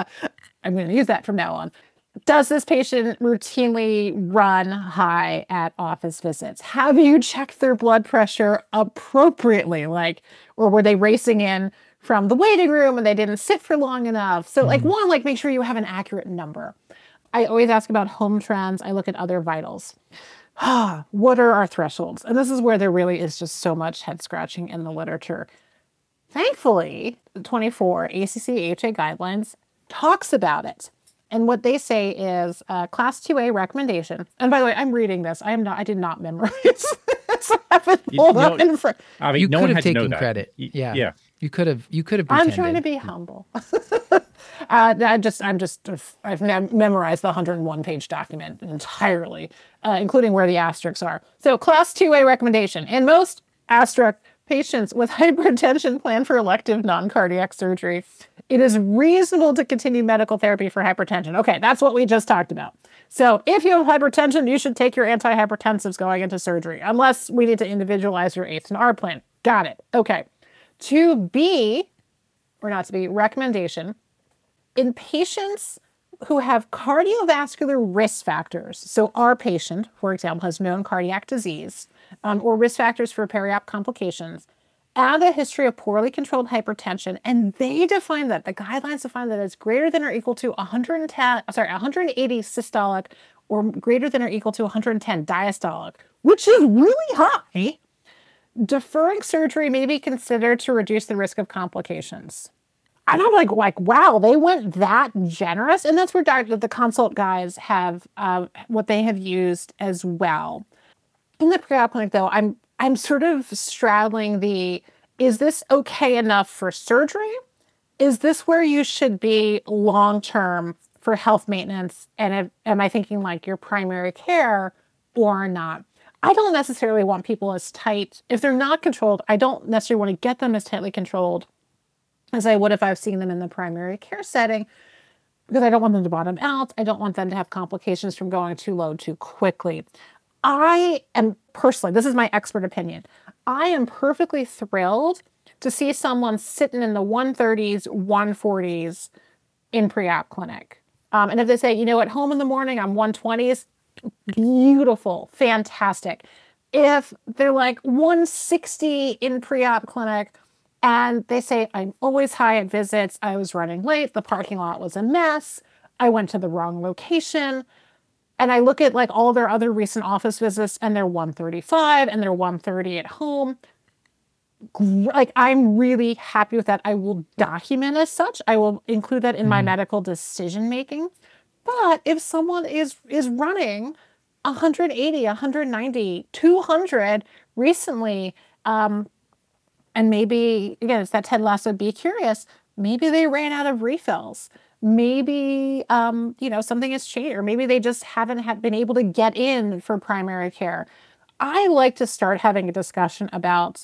I'm going to use that from now on. Does this patient routinely run high at office visits? Have you checked their blood pressure appropriately? Like, or were they racing in from the waiting room and they didn't sit for long enough? So like one, like make sure you have an accurate number. I always ask about home trends. I look at other vitals. What are our thresholds? And this is where there really is just so much head scratching in the literature. Thankfully, the twenty-four A C C H A guidelines talks about it. And what they say is uh, class two A recommendation. And by the way, I'm reading this. I am not. I did not memorize this. I haven't pulled up in front. I mean, you no could one have had to know taken that. credit. Y- Yeah. Yeah. You could have. You could have. I'm Pretended. trying to be humble. uh, I just. I'm just. I've mem- memorized the one hundred one page document entirely, uh, including where the asterisks are. So, class two A recommendation. In most asterisk patients with hypertension planned for elective non-cardiac surgery, it is reasonable to continue medical therapy for hypertension. Okay, that's what we just talked about. So if you have hypertension, you should take your antihypertensives going into surgery, unless we need to individualize your A C E and A R B plan. Got it. Okay. To B, or not to be, recommendation, in patients who have cardiovascular risk factors, so our patient, for example, has known cardiac disease, um, or risk factors for peri-op complications, and a history of poorly controlled hypertension, and they define that, the guidelines define that as greater than or equal to one hundred ten, sorry, one hundred eighty systolic or greater than or equal to one hundred ten diastolic, which is really high, deferring surgery may be considered to reduce the risk of complications. And I'm like, like, wow, they went that generous. And that's where doctor, the consult guys have uh, what they have used as well. In the pre-op clinic, though, I'm I'm sort of straddling the, is this okay enough for surgery? Is this where you should be long-term for health maintenance? And if, am I thinking like your primary care or not? I don't necessarily want people as tight. If they're not controlled, I don't necessarily want to get them as tightly controlled as I would if I've seen them in the primary care setting, because I don't want them to bottom out. I don't want them to have complications from going too low too quickly. I am personally, this is my expert opinion, I am perfectly thrilled to see someone sitting in the one thirties, one forties in pre-op clinic. Um, and if they say, you know, at home in the morning, I'm one twenties, beautiful, fantastic. If they're like one sixty in pre-op clinic and they say, I'm always high at visits, I was running late, the parking lot was a mess, I went to the wrong location, and I look at like all their other recent office visits and they're one thirty-five and they're one thirty at home, like I'm really happy with that. I will document as such. I will include that in my mm. medical decision making. But if someone is is running one eighty, one ninety, two hundred recently, um, and maybe, again, it's that Ted Lasso, be curious, maybe they ran out of refills. Maybe, um, you know, something has changed, or maybe they just haven't had, been able to get in for primary care. I like to start having a discussion about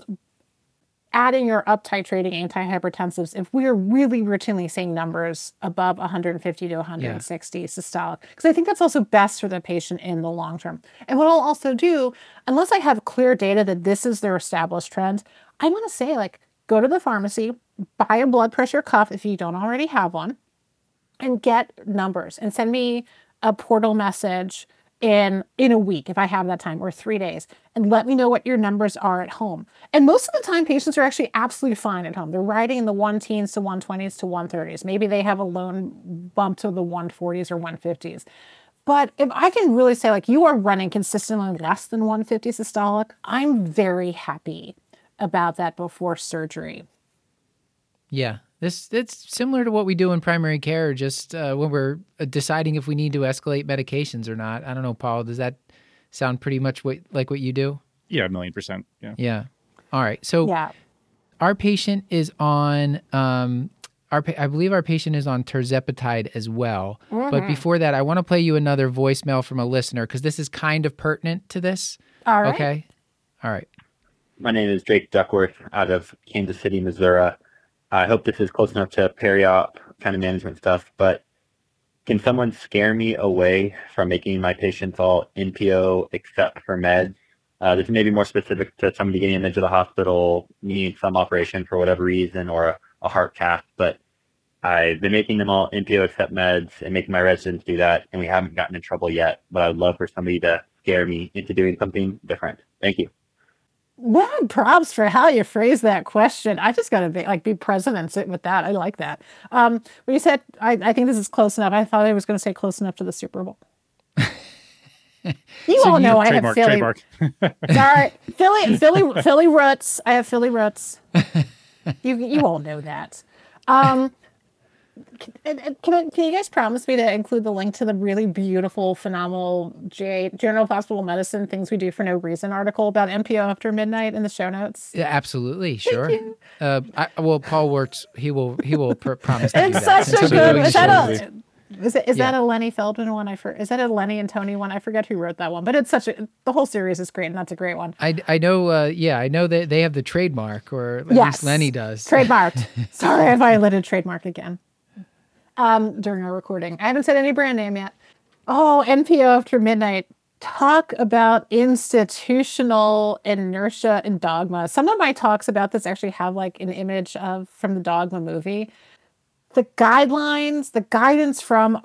adding or up titrating antihypertensives if we're really routinely seeing numbers above one fifty to one sixty yeah. systolic, because I think that's also best for the patient in the long term. And what I'll also do, unless I have clear data that this is their established trend, I'm going to say, like, go to the pharmacy, buy a blood pressure cuff if you don't already have one, and get numbers, and send me a portal message in in a week if I have that time, or three days, and let me know what your numbers are at home. And most of the time, patients are actually absolutely fine at home. They're riding in the one teens to one twenties to one thirties. Maybe they have a lone bump to the one forties or one fifties. But if I can really say, like, you are running consistently less than one fifty systolic, I'm very happy about that before surgery. Yeah. This it's similar to what we do in primary care, just uh, when we're deciding if we need to escalate medications or not. I don't know, Paul, does that sound pretty much what, like what you do? Yeah, a million percent. Yeah. Yeah. All right. So yeah. our patient is on, um, our I believe our patient is on tirzepatide as well. Mm-hmm. But before that, I want to play you another voicemail from a listener, because this is kind of pertinent to this. All right. Okay. All right. My name is Drake Duckworth out of Kansas City, Missouri. I hope this is close enough to peri-op kind of management stuff, but can someone scare me away from making my patients all N P O except for meds? Uh, this may be more specific to somebody getting into the hospital, needing some operation for whatever reason, or a, a heart cath, but I've been making them all N P O except meds and making my residents do that, and we haven't gotten in trouble yet, but I would love for somebody to scare me into doing something different. Thank you. Mad props for how you phrase that question. I just got to be like be present and sit with that. I like that. Um, when you said, I, I think this is close enough. I thought I was going to say close enough to the Super Bowl. You so all know I have Philly. Sorry, Philly, Philly, Philly roots. I have Philly roots. You you all know that. Um, can, can, I, can you guys promise me to include the link to the really beautiful, phenomenal J, Journal of Hospital Medicine Things We Do for No Reason article about N P O after midnight in the show notes? Yeah, absolutely. Sure. Uh, I, well, Paul Wirtz, he will he will pr- promise to it's do that. Such a good, is that a, is, it, is yeah. that a Lenny Feldman one? I for, Is that a Lenny and Tony one? I forget who wrote that one, but it's such a, the whole series is great, and that's a great one. I, I know, uh, yeah, I know that they have the trademark, or at yes. least Lenny does. Trademarked. Sorry, I violated trademark again. Um, during our recording. I haven't said any brand name yet. Oh, N P O after midnight. Talk about institutional inertia and dogma. Some of my talks about this actually have like an image of from the Dogma movie. The guidelines, the guidance from our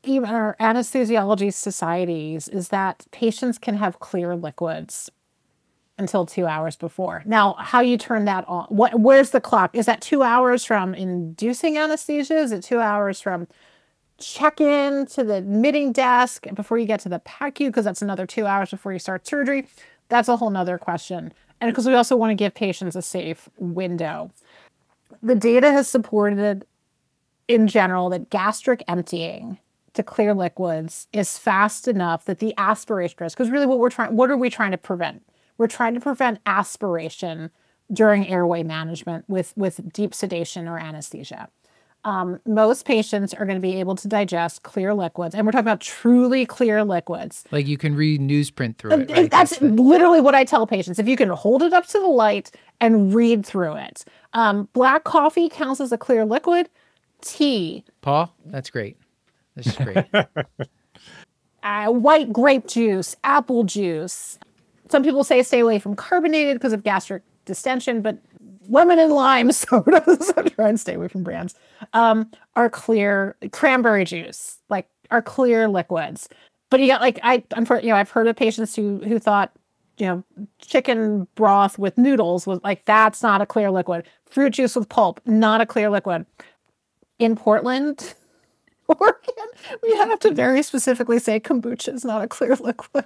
even our anesthesiology societies is that patients can have clear liquids until two hours before. Now, how you turn that on? What? Where's the clock? Is that two hours from inducing anesthesia? Is it two hours from check-in to the admitting desk before you get to the P A C U? Because that's another two hours before you start surgery. That's a whole nother question. And because we also want to give patients a safe window. The data has supported, in general, that gastric emptying to clear liquids is fast enough that the aspiration risk, because really what we're trying, what are we trying to prevent? We're trying to prevent aspiration during airway management with, with deep sedation or anesthesia. Um, most patients are going to be able to digest clear liquids, and we're talking about truly clear liquids. Like you can read newsprint through it, right? That's, That's the... literally what I tell patients. If you can hold it up to the light and read through it. Um, black coffee counts as a clear liquid. Tea. Paul, that's great. This is great. uh, white grape juice, apple juice. Some people say stay away from carbonated because of gastric distension, but lemon and lime sodas, I'm trying to stay away from brands, um, are clear. Cranberry juice, like, are clear liquids. But you got, like, I, I'm, you know, I've heard of patients who who thought, you know, chicken broth with noodles was like, that's not a clear liquid. Fruit juice with pulp, not a clear liquid. In Portland, Oregon, we have to very specifically say kombucha is not a clear liquid.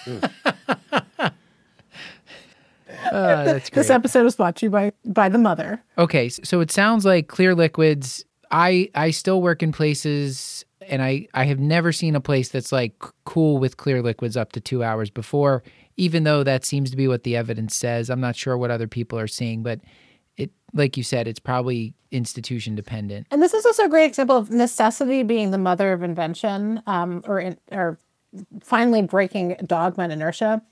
Uh, that's great. This episode is brought to you by by the mother. Okay, so it sounds like clear liquids. I I still work in places, and I, I have never seen a place that's like cool with clear liquids up to two hours before, even though that seems to be what the evidence says. I'm not sure what other people are seeing, but it, like you said, it's probably institution dependent. And this is also a great example of necessity being the mother of invention, um, or in, or finally breaking dogma and inertia.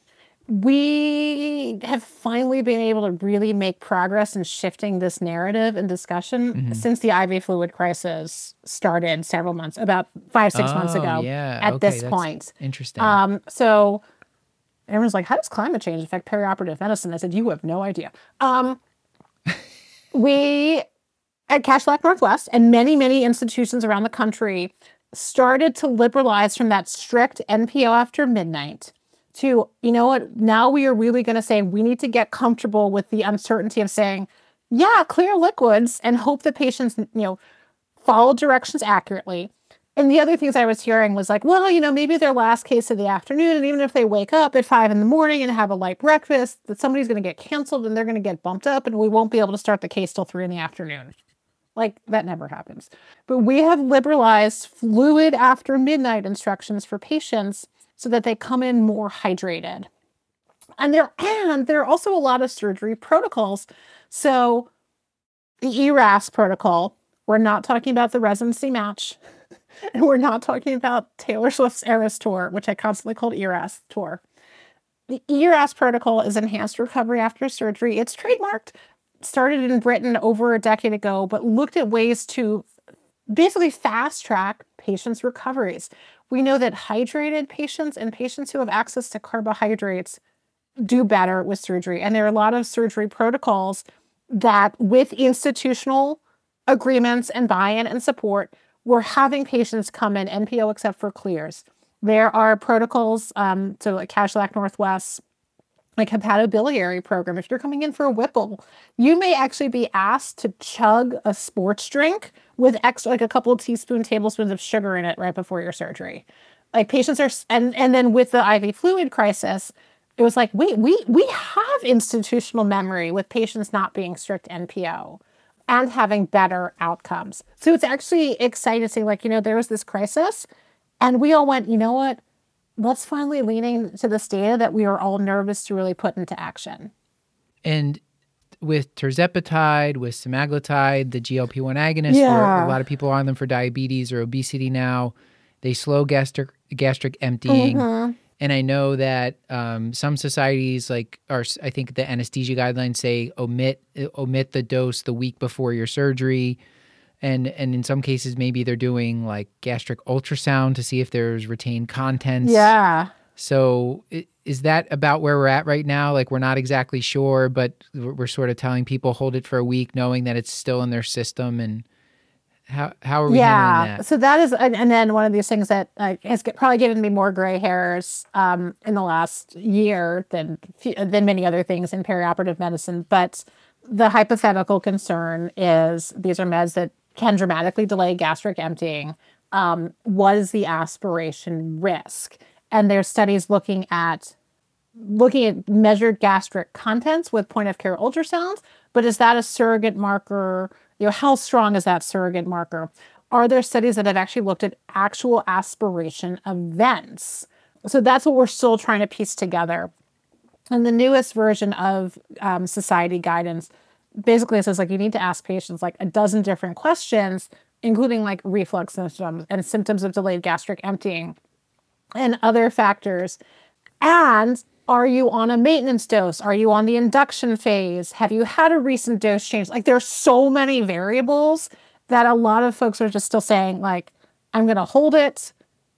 We have finally been able to really make progress in shifting this narrative and discussion mm-hmm. since the I V fluid crisis started several months, about five, six oh, months ago yeah. at okay, this that's point. Interesting. Um, so everyone's like, how does climate change affect perioperative medicine? I said, you have no idea. Um, we, at Kashlak Northwest and many, many institutions around the country started to liberalize from that strict N P O after midnight to, you know what, now we are really going to say we need to get comfortable with the uncertainty of saying, yeah, clear liquids, and hope the patients, you know, follow directions accurately. And the other things I was hearing was like, well, you know, maybe their last case of the afternoon, and even if they wake up at five in the morning and have a light breakfast, that somebody's going to get canceled and they're going to get bumped up and we won't be able to start the case till three in the afternoon. Like, that never happens. But we have liberalized fluid after midnight instructions for patients so that they come in more hydrated. And there, and there are also a lot of surgery protocols. So the E R A S protocol, we're not talking about the residency match. And we're not talking about Taylor Swift's Eras Tour, which I constantly called E R A S Tour. The E R A S protocol is enhanced recovery after surgery. It's trademarked, started in Britain over a decade ago, but looked at ways to basically fast track patients' recoveries. We know that hydrated patients and patients who have access to carbohydrates do better with surgery. And there are a lot of surgery protocols that, with institutional agreements and buy-in and support, we're having patients come in N P O except for clears. There are protocols, um, so like Kashlak Northwest, like hepatobiliary program. If you're coming in for a Whipple, you may actually be asked to chug a sports drink with extra, like a couple of teaspoon, tablespoons of sugar in it right before your surgery. Like patients are, and, and then with the I V fluid crisis, it was like, wait, we, we have institutional memory with patients not being strict N P O and having better outcomes. So it's actually exciting to see, like, you know, there was this crisis and we all went, you know what? Let's finally lean into this data that we are all nervous to really put into action. And with tirzepatide, with semaglutide, the G L P one agonists, Yeah. where a lot of people are on them for diabetes or obesity now, they slow gastric gastric emptying. Mhm. And I know that um, some societies, like, or I think the anesthesia guidelines say omit omit the dose the week before your surgery. And and in some cases, maybe they're doing like gastric ultrasound to see if there's retained contents. Yeah. So i- is that about where we're at right now? Like, we're not exactly sure, but we're we're sort of telling people hold it for a week, knowing that it's still in their system. And How how are we yeah. handling that? So that is, and, and then one of these things that uh, has get, probably given me more gray hairs um, in the last year than than many other things in perioperative medicine. But the hypothetical concern is these are meds that can dramatically delay gastric emptying. Um, what is the aspiration risk? And there's studies looking at looking at measured gastric contents with point of care ultrasounds. But is that a surrogate marker? You know, how strong is that surrogate marker? Are there studies that have actually looked at actual aspiration events? So that's what we're still trying to piece together. And the newest version of um, society guidance basically says like you need to ask patients like a dozen different questions, including like reflux symptoms and symptoms of delayed gastric emptying and other factors. And are you on a maintenance dose? Are you on the induction phase? Have you had a recent dose change? Like there's so many variables that a lot of folks are just still saying like, I'm going to hold it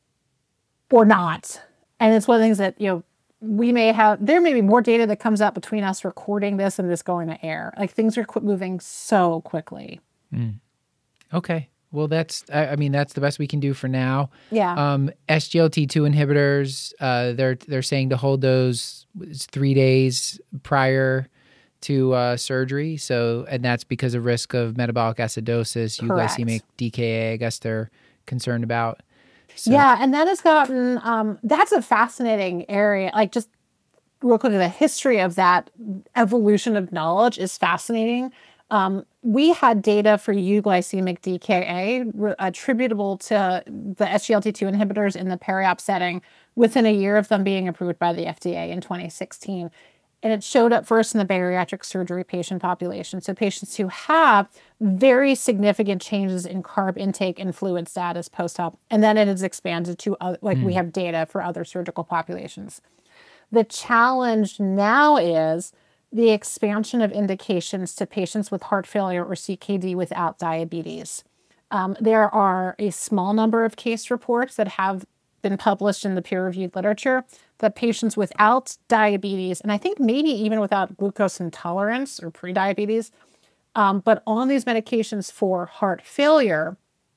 or not. And it's one of the things that, you know, we may have, there may be more data that comes out between us recording this and this going to air. Like things are qu- moving so quickly. Mm. Okay. Well, that's, I, I mean, that's the best we can do for now. Yeah. Um, S G L T two inhibitors, uh, they're, they're saying to hold those three days prior to uh, surgery. So, and that's because of risk of metabolic acidosis, Correct. euglycemic D K A, I guess they're concerned about. So. Yeah. And that has gotten, um, that's a fascinating area. Like just real quickly, the history of that evolution of knowledge is fascinating. Um, we had data for euglycemic D K A re- attributable to the S G L T two inhibitors in the periop setting within a year of them being approved by the F D A in twenty sixteen. And it showed up first in the bariatric surgery patient population. So patients who have very significant changes in carb intake and fluid status post-op. And then it is expanded to, other, like mm. we have data for other surgical populations. The challenge now is the expansion of indications to patients with heart failure or C K D without diabetes. Um, there are a small number of case reports that have been published in the peer-reviewed literature that patients without diabetes, and I think maybe even without glucose intolerance or prediabetes, um, but on these medications for heart failure,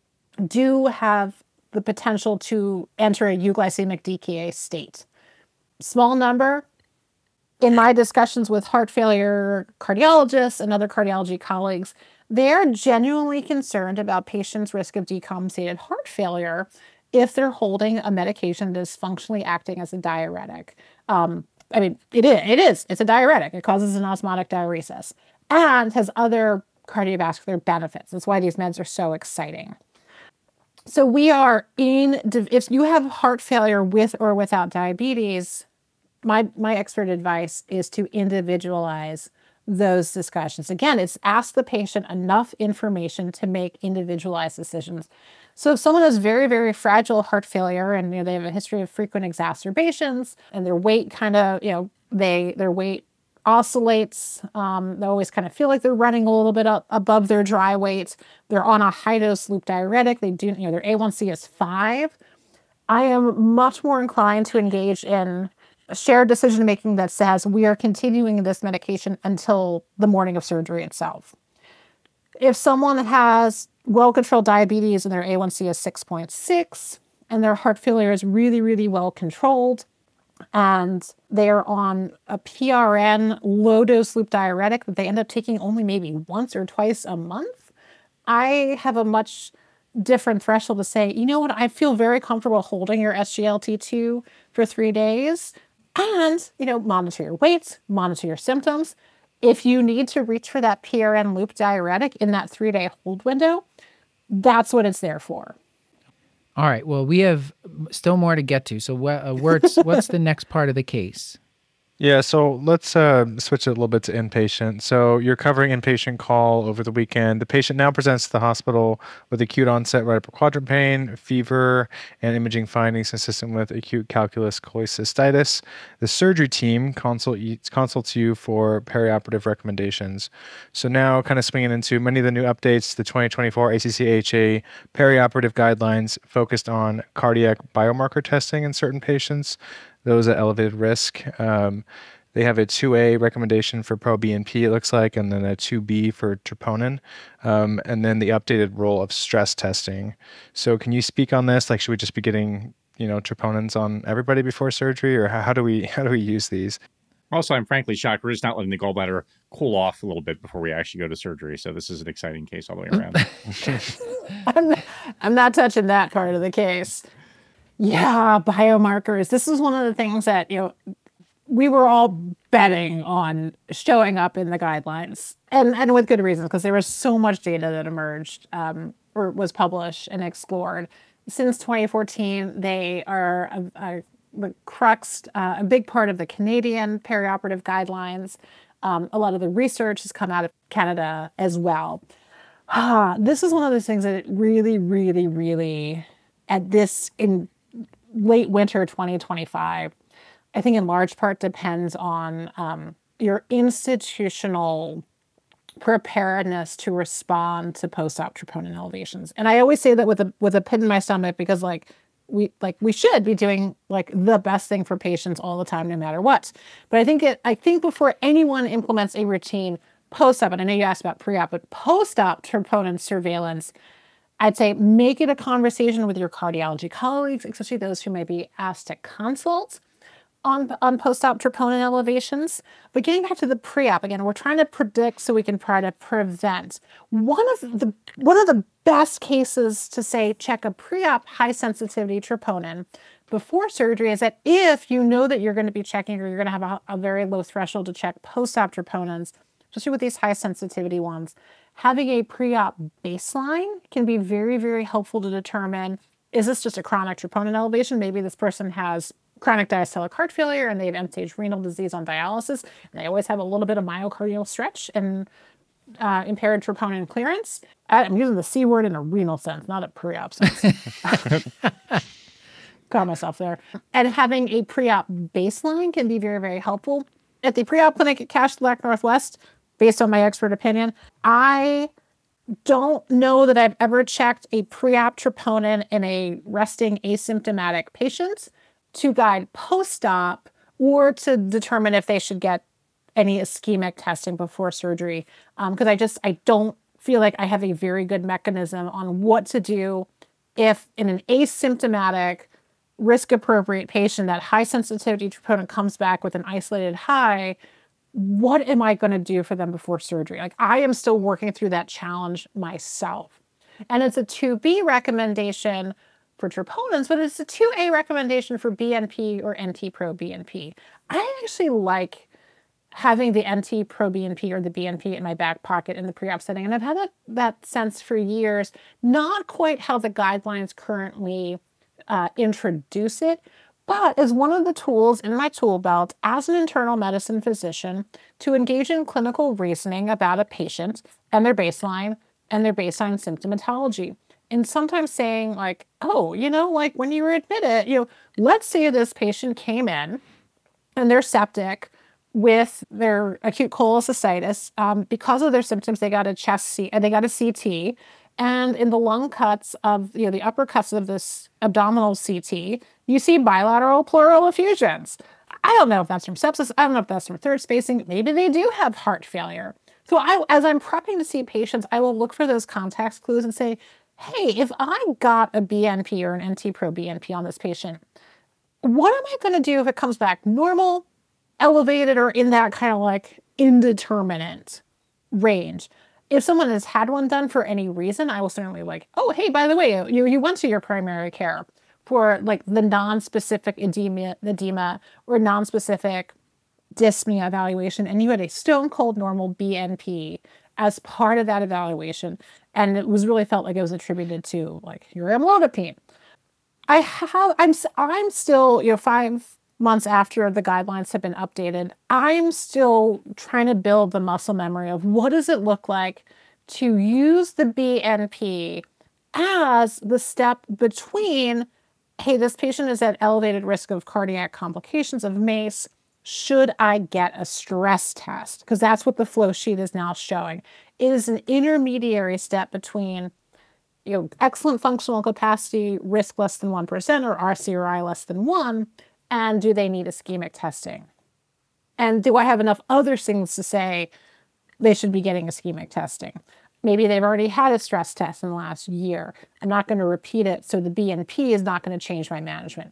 do have the potential to enter a euglycemic D K A state. Small number. In my discussions with heart failure cardiologists and other cardiology colleagues, they're genuinely concerned about patients' risk of decompensated heart failure if they're holding a medication that is functionally acting as a diuretic. Um, I mean, it is, it is. It's a diuretic. It causes an osmotic diuresis and has other cardiovascular benefits. That's why these meds are so exciting. So we are in, if you have heart failure with or without diabetes, my my expert advice is to individualize those discussions. Again, it's ask the patient enough information to make individualized decisions. So if someone has very, very fragile heart failure and you know, they have a history of frequent exacerbations and their weight kind of, you know, they their weight oscillates, um, they always kind of feel like they're running a little bit up above their dry weight. They're on a high-dose loop diuretic. They do, you know, their A one C is five. I am much more inclined to engage in shared decision-making that says we are continuing this medication until the morning of surgery itself. If someone has well-controlled diabetes and their A one C is six point six and their heart failure is really, really well controlled and they're on a P R N low-dose loop diuretic that they end up taking only maybe once or twice a month, I have a much different threshold to say, you know what, I feel very comfortable holding your S G L T two for three days and, you know, monitor your weight, monitor your symptoms. If you need to reach for that P R N loop diuretic in that three-day hold window, that's what it's there for. All right. Well, we have still more to get to. So what, uh, what's, what's the next part of the case? Yeah, so let's uh, switch it a little bit to inpatient. So you're covering inpatient call over the weekend. The patient now presents to the hospital with acute onset right upper quadrant pain, fever, and imaging findings consistent with acute calculus cholecystitis. The surgery team consult, consults you for perioperative recommendations. So now kind of swinging into many of the new updates, the twenty twenty-four A C C A H A perioperative guidelines focused on cardiac biomarker testing in certain patients, those at elevated risk. Um, They have a two A recommendation for proBNP, it looks like, and then a two B for troponin, um, and then the updated role of stress testing. So can you speak on this? Like, should we just be getting, you know, troponins on everybody before surgery, or how, how do we how do we use these? Also, I'm frankly shocked. We're just not letting the gallbladder cool off a little bit before we actually go to surgery. So this is an exciting case all the way around. I'm, not, I'm not touching that part of the case. Yeah, biomarkers. This is one of the things that, you know, we were all betting on showing up in the guidelines, and, and with good reason, because there was so much data that emerged um, or was published and explored. Since twenty fourteen, they are a, a the crux, uh, a big part of the Canadian perioperative guidelines. Um, a lot of the research has come out of Canada as well. Ah, this is one of those things that really, really, really, at this in late winter twenty twenty-five, I think in large part depends on um, your institutional preparedness to respond to post-op troponin elevations. And I always say that with a with a pin in my stomach, because like we like we should be doing like the best thing for patients all the time, no matter what. But I think it I think before anyone implements a routine post-op, and I know you asked about pre-op, but post-op troponin surveillance, I'd say make it a conversation with your cardiology colleagues, especially those who may be asked to consult on, on post-op troponin elevations. But getting back to the pre-op, again, we're trying to predict so we can try to prevent. One of the one of the best cases to say check a pre-op high sensitivity troponin before surgery is that if you know that you're going to be checking or you're going to have a, a very low threshold to check post-op troponins, especially with these high sensitivity ones, having a pre-op baseline can be very, very helpful to determine, is this just a chronic troponin elevation? Maybe this person has chronic diastolic heart failure and they have end-stage renal disease on dialysis, and they always have a little bit of myocardial stretch and uh, impaired troponin clearance. I'm using the C word in a renal sense, not a pre-op sense. Got myself there. And having a pre-op baseline can be very, very helpful. At the pre-op clinic at Cash-Black Northwest, based on my expert opinion, I don't know that I've ever checked a pre-op troponin in a resting asymptomatic patient to guide post-op or to determine if they should get any ischemic testing before surgery. Because um, I just, I don't feel like I have a very good mechanism on what to do if in an asymptomatic, risk-appropriate patient, that high sensitivity troponin comes back with an isolated high. What am I going to do for them before surgery? Like, I am still working through that challenge myself. And it's a two B recommendation for troponins, but it's a two A recommendation for B N P or N T-pro-B N P. I actually like having the N T-pro-B N P or the B N P in my back pocket in the pre-op setting. And I've had that, that sense for years, not quite how the guidelines currently uh, introduce it, but as one of the tools in my tool belt as an internal medicine physician to engage in clinical reasoning about a patient and their baseline and their baseline symptomatology. And sometimes saying like, oh, you know, like when you were admitted, you know, let's say this patient came in and they're septic with their acute cholecystitis. Um, because of their symptoms, they got a chest C and they got a C T. And in the lung cuts of, you know, the upper cuts of this abdominal C T, you see bilateral pleural effusions. I don't know if that's from sepsis. I don't know if that's from third spacing. Maybe they do have heart failure. So I, as I'm prepping to see patients, I will look for those context clues and say, hey, if I got a B N P or an N T-pro-B N P on this patient, what am I going to do if it comes back normal, elevated, or in that kind of like indeterminate range? If someone has had one done for any reason, I will certainly like, oh, hey, by the way, you, you went to your primary care for like the non-specific edema, edema or non-specific dyspnea evaluation, and you had a stone cold normal B N P as part of that evaluation, and it was really felt like it was attributed to like your amlodipine. I have, I'm, I'm still, you know, five months after the guidelines have been updated, I'm still trying to build the muscle memory of what does it look like to use the B N P as the step between, hey, this patient is at elevated risk of cardiac complications of MACE. Should I get a stress test? Because that's what the flow sheet is now showing. It is an intermediary step between, you know, excellent functional capacity, risk less than one percent, or R C or I less than one, and do they need ischemic testing? And do I have enough other things to say they should be getting ischemic testing? Maybe they've already had a stress test in the last year. I'm not going to repeat it, so the B N P is not going to change my management.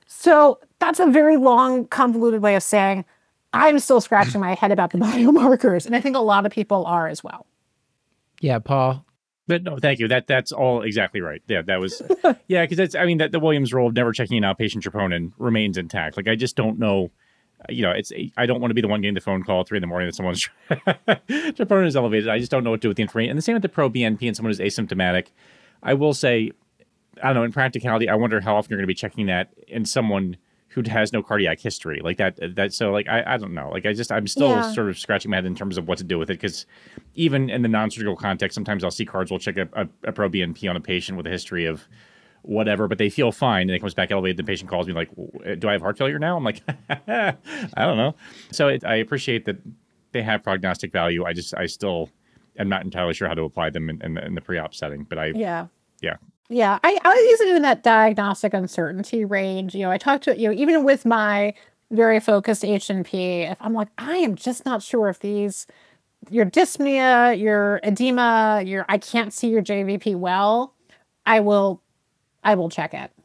So that's a very long, convoluted way of saying I'm still scratching my head about the biomarkers, and I think a lot of people are as well. Yeah, Paul. But no, thank you. That that's all exactly right. Yeah, that was yeah, because that's I mean that the Williams rule of never checking an outpatient troponin remains intact. Like I just don't know. You know, it's I don't want to be the one getting the phone call at three in the morning that someone's troponin is elevated. I just don't know what to do with the information. And the same with the pro B N P and someone who's asymptomatic. I will say, I don't know, in practicality, I wonder how often you're going to be checking that in someone who has no cardiac history like that. That so like I, I don't know. Like I just I'm still Yeah. sort of scratching my head in terms of what to do with it because even in the non-surgical context, sometimes I'll see cards will check a, a, a pro B N P on a patient with a history of whatever, but they feel fine and it comes back elevated. The patient calls me like, do I have heart failure now? I'm like, I don't know. So it, I appreciate that they have prognostic value. I just, I still am not entirely sure how to apply them in, in, the, in the pre-op setting, but I, Yeah. yeah. Yeah, I, I use it in that diagnostic uncertainty range. You know, I talk to, you know, even with my very focused H and P, if I'm like, I am just not sure if these, your dyspnea, your edema, your, I can't see your J V P well, I will, I will check it.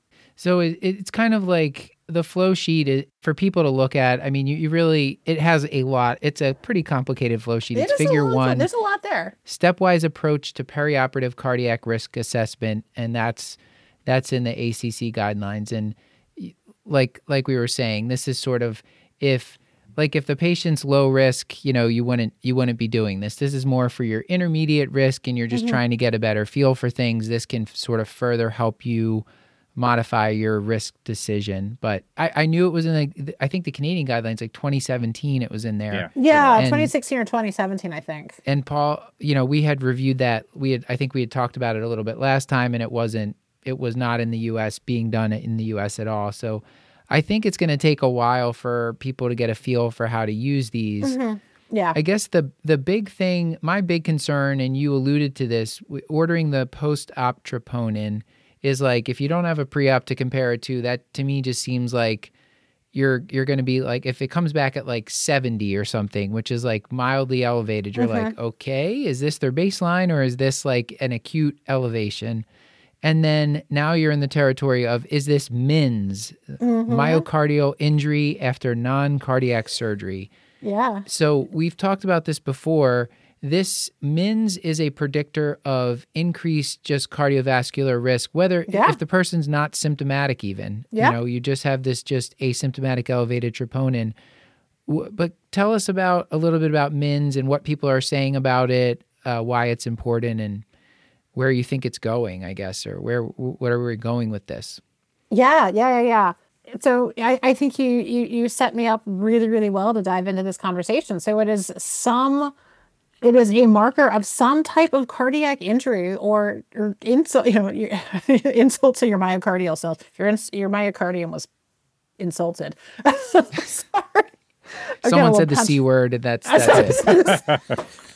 So it, it's kind of like the flow sheet is, for people to look at. I mean, you, you really, it has a lot. It's a pretty complicated flow sheet. It It's is a figure long one, There's a lot there. stepwise approach to perioperative cardiac risk assessment. And that's, that's in the A C C guidelines. And y- like, like we were saying, this is sort of if, like if the patient's low risk, you know, you wouldn't, you wouldn't be doing this. This is more for your intermediate risk and you're just Mhm. trying to get a better feel for things. This can sort of further help you modify your risk decision. But I, I knew it was in the, I think the Canadian guidelines, like twenty seventeen, it was in there. Yeah. Yeah, And- twenty sixteen or twenty seventeen, I think. And Paul, you know, we had reviewed that. We had, I think we had talked about it a little bit last time, and it wasn't, it was not in the U S being done in the U S at all. So I think it's going to take a while for people to get a feel for how to use these. Mhm. Yeah. I guess the the big thing, my big concern, and you alluded to this, w- ordering the post-op troponin is like, if you don't have a pre-op to compare it to, that to me just seems like you're you're going to be like, if it comes back at like seventy or something, which is like mildly elevated, you're like, okay, is this their baseline or is this like an acute elevation? And then now you're in the territory of, is this M I N S, myocardial injury after non-cardiac surgery? Yeah. So we've talked about this before. This M I N S is a predictor of increased just cardiovascular risk, whether Yeah. if the person's not symptomatic even. Yeah. You know, you just have this just asymptomatic elevated troponin. W- But tell us about a little bit about M I N S and what people are saying about it, uh, why it's important, and where you think it's going, I guess, or where where are we going with this? Yeah, yeah, yeah, yeah. So I, I think you, you you set me up really, really well to dive into this conversation. So it is some, it is a marker of some type of cardiac injury or, or insult, you know, your- insult to your myocardial cells. Your ins- your myocardium was insulted. Sorry. I got a Someone little said the punch. C word, and that's, that's it.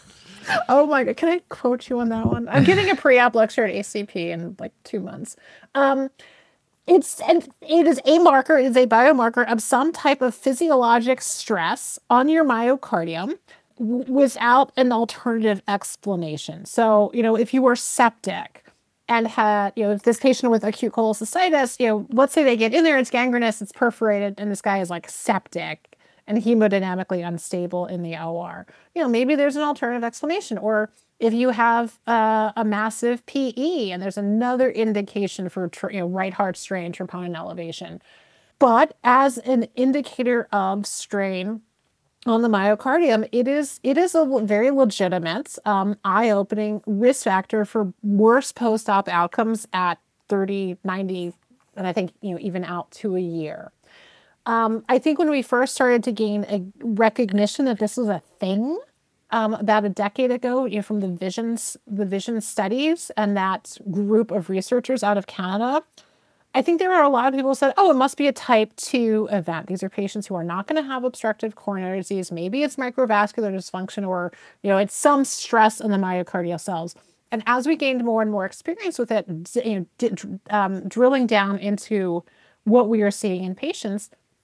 Oh my God. Can I quote you on that one? I'm giving a pre-op lecture at A C P in like two months. Um, it's and it is a marker, it is a biomarker of some type of physiologic stress on your myocardium w- without an alternative explanation. So, you know, if you were septic and had, you know, if this patient with acute cholecystitis, you know, let's say they get in there, it's gangrenous, it's perforated, and this guy is like septic and hemodynamically unstable in the O R. You know, maybe there's an alternative explanation. Or if you have uh, a massive P E and there's another indication for tr- you know, right heart strain, troponin elevation. But as an indicator of strain on the myocardium, it is it is a very legitimate, um, eye-opening risk factor for worse post-op outcomes at thirty, ninety, and I think you know even out to a year. Um, I think when we first started to gain a recognition that this was a thing um, about a decade ago, you know, from the visions, the vision studies and that group of researchers out of Canada, I think there are a lot of people who said, oh, it must be a type two event. These are patients who are not going to have obstructive coronary disease. Maybe it's microvascular dysfunction or, you know, it's some stress in the myocardial cells. And as we gained more and more experience with it, you know, d- um, drilling down into what we are seeing in patients,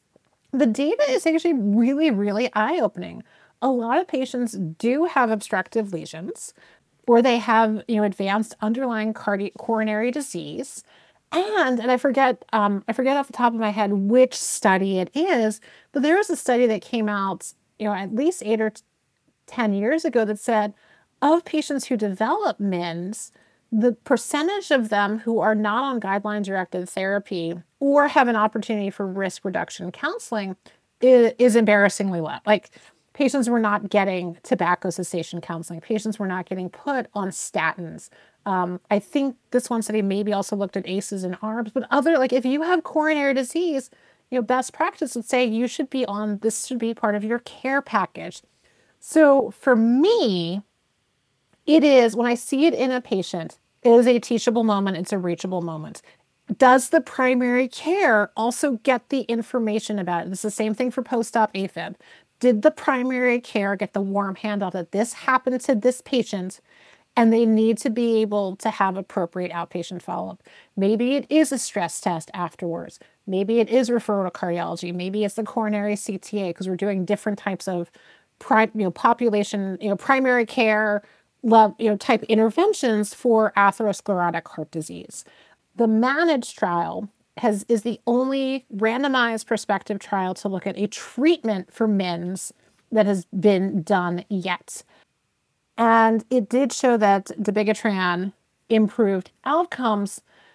the data is actually really, really eye-opening. A lot of patients do have obstructive lesions, or they have, you know, advanced underlying cardi- coronary disease. And, and I forget, um, I forget off the top of my head which study it is, but there was a study that came out, you know, at least eight or ten years ago that said of patients who develop M I N S, the percentage of them who are not on guideline-directed therapy or have an opportunity for risk reduction counseling is, is embarrassingly low. Like, patients were not getting tobacco cessation counseling. Patients were not getting put on statins. Um, I think this one study maybe also looked at A C Es and A R Bs, but other, like if you have coronary disease, you know, best practice would say you should be on, this should be part of your care package. So for me, it is, when I see it in a patient, it is a teachable moment, it's a reachable moment. Does the primary care also get the information about it? It's the same thing for post-op AFib. Did the primary care get the warm handoff that this happened to this patient and they need to be able to have appropriate outpatient follow-up? Maybe it is a stress test afterwards. Maybe it is referral to cardiology. Maybe it's the coronary C T A because we're doing different types of pri- you know, population, you know, primary care love, you know, type interventions for atherosclerotic heart disease. The MANAGE trial has is the only randomized prospective trial to look at a treatment for M I N S that has been done yet. And it did show that dabigatran improved outcomes,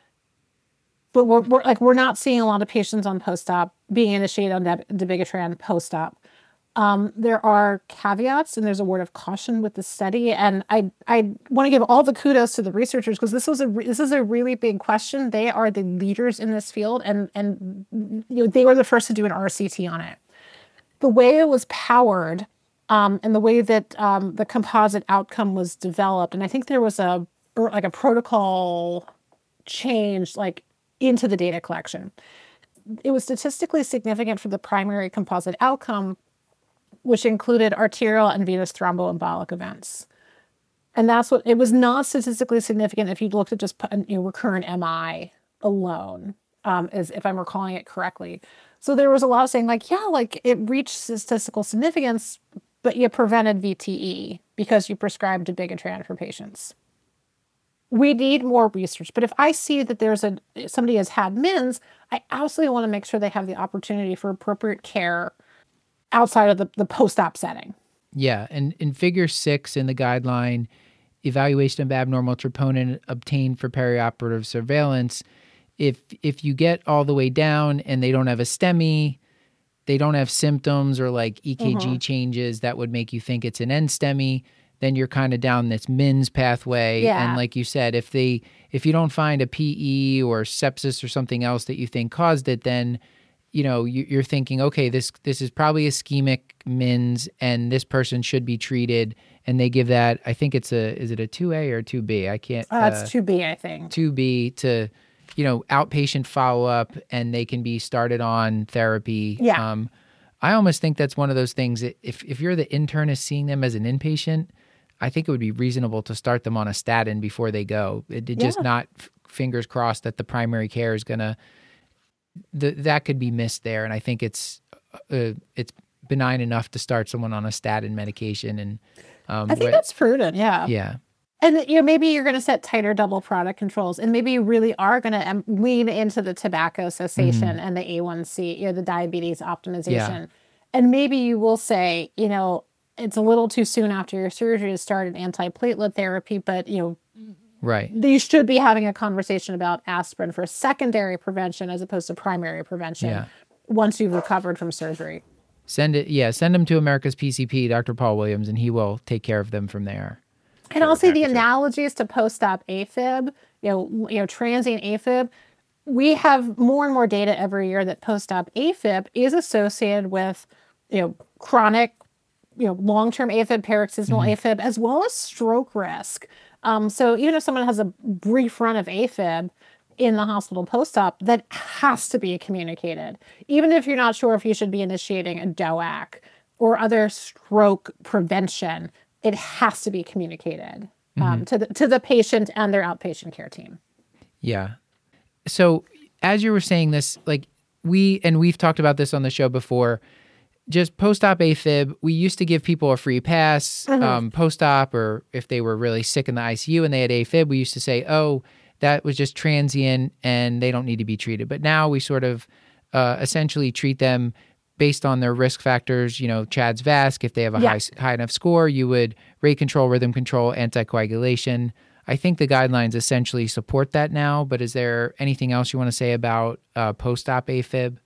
but we're, we're like we're not seeing a lot of patients on post-op being initiated on dab- dabigatran post-op. Um, there are caveats and there's a word of caution with the study. And I I want to give all the kudos to the researchers because this was a re- this is a really big question. They are the leaders in this field, and and you know they were the first to do an R C T on it. The way it was powered, um, and the way that um, the composite outcome was developed, and I think there was a or like a protocol change like into the data collection. It was statistically significant for the primary composite outcome, which included arterial and venous thromboembolic events. And that's what, it was not statistically significant if you looked at just you know, recurrent M I alone, um, as if I'm recalling it correctly. So there was a lot of saying like, yeah, like it reached statistical significance, but you prevented V T E because you prescribed dabigatran for patients. We need more research, but if I see that there's a, somebody has had M I N S, I absolutely want to make sure they have the opportunity for appropriate care outside of the, the post-op setting. Yeah, and in figure six in the guideline, evaluation of abnormal troponin obtained for perioperative surveillance, if if you get all the way down and they don't have a STEMI, they don't have symptoms or like E K G mm-hmm. changes that would make you think it's an N STEMI, then you're kind of down this M I N S pathway. Yeah. And like you said, if they if you don't find a P E or sepsis or something else that you think caused it, then you know, you're thinking, okay, this this is probably ischemic M I N S, and this person should be treated. And they give that, I think it's a, is it a two A or two B? I can't. Uh, it's two B, I think. two B to, you know, outpatient follow-up, and they can be started on therapy. Yeah. Um, I almost think that's one of those things that if, if you're the internist seeing them as an inpatient, I think it would be reasonable to start them on a statin before they go. It, it just Yeah. not f- fingers crossed that the primary care is going to, The, that could be missed there, and I think it's uh, it's benign enough to start someone on a statin medication. And um, I think where, that's prudent, yeah. Yeah, and you know maybe you're going to set tighter double product controls, and maybe you really are going to um, lean into the tobacco cessation mm-hmm. and the A one C, you know, the diabetes optimization, yeah. and maybe you will say, you know, it's a little too soon after your surgery to start an antiplatelet therapy, but you know. Right. You should be having a conversation about aspirin for secondary prevention as opposed to primary prevention yeah. once you've recovered from surgery. Send it, yeah, send them to America's P C P, Doctor Paul Williams, and he will take care of them from there. And I'll say the analogies to post-op AFib, you know, you know, transient AFib, we have more and more data every year that post-op AFib is associated with, you know, chronic, you know, long-term AFib, paroxysmal mm-hmm. AFib, as well as stroke risk. Um, so even if someone has a brief run of AFib in the hospital post-op, that has to be communicated. Even if you're not sure if you should be initiating a D O A C or other stroke prevention, it has to be communicated um, mm-hmm. to the, to the patient and their outpatient care team. Yeah. So as you were saying this, like we, and we've talked about this on the show before, just post-op AFib, we used to give people a free pass Mhm. um, post-op, or if they were really sick in the I C U and they had AFib, we used to say, oh, that was just transient and they don't need to be treated. But now we sort of uh, essentially treat them based on their risk factors. You know, Chad's V A S C, if they have a Yeah. high high enough score, you would rate control, rhythm control, anticoagulation. I think the guidelines essentially support that now, but is there anything else you want to say about uh, post-op AFib?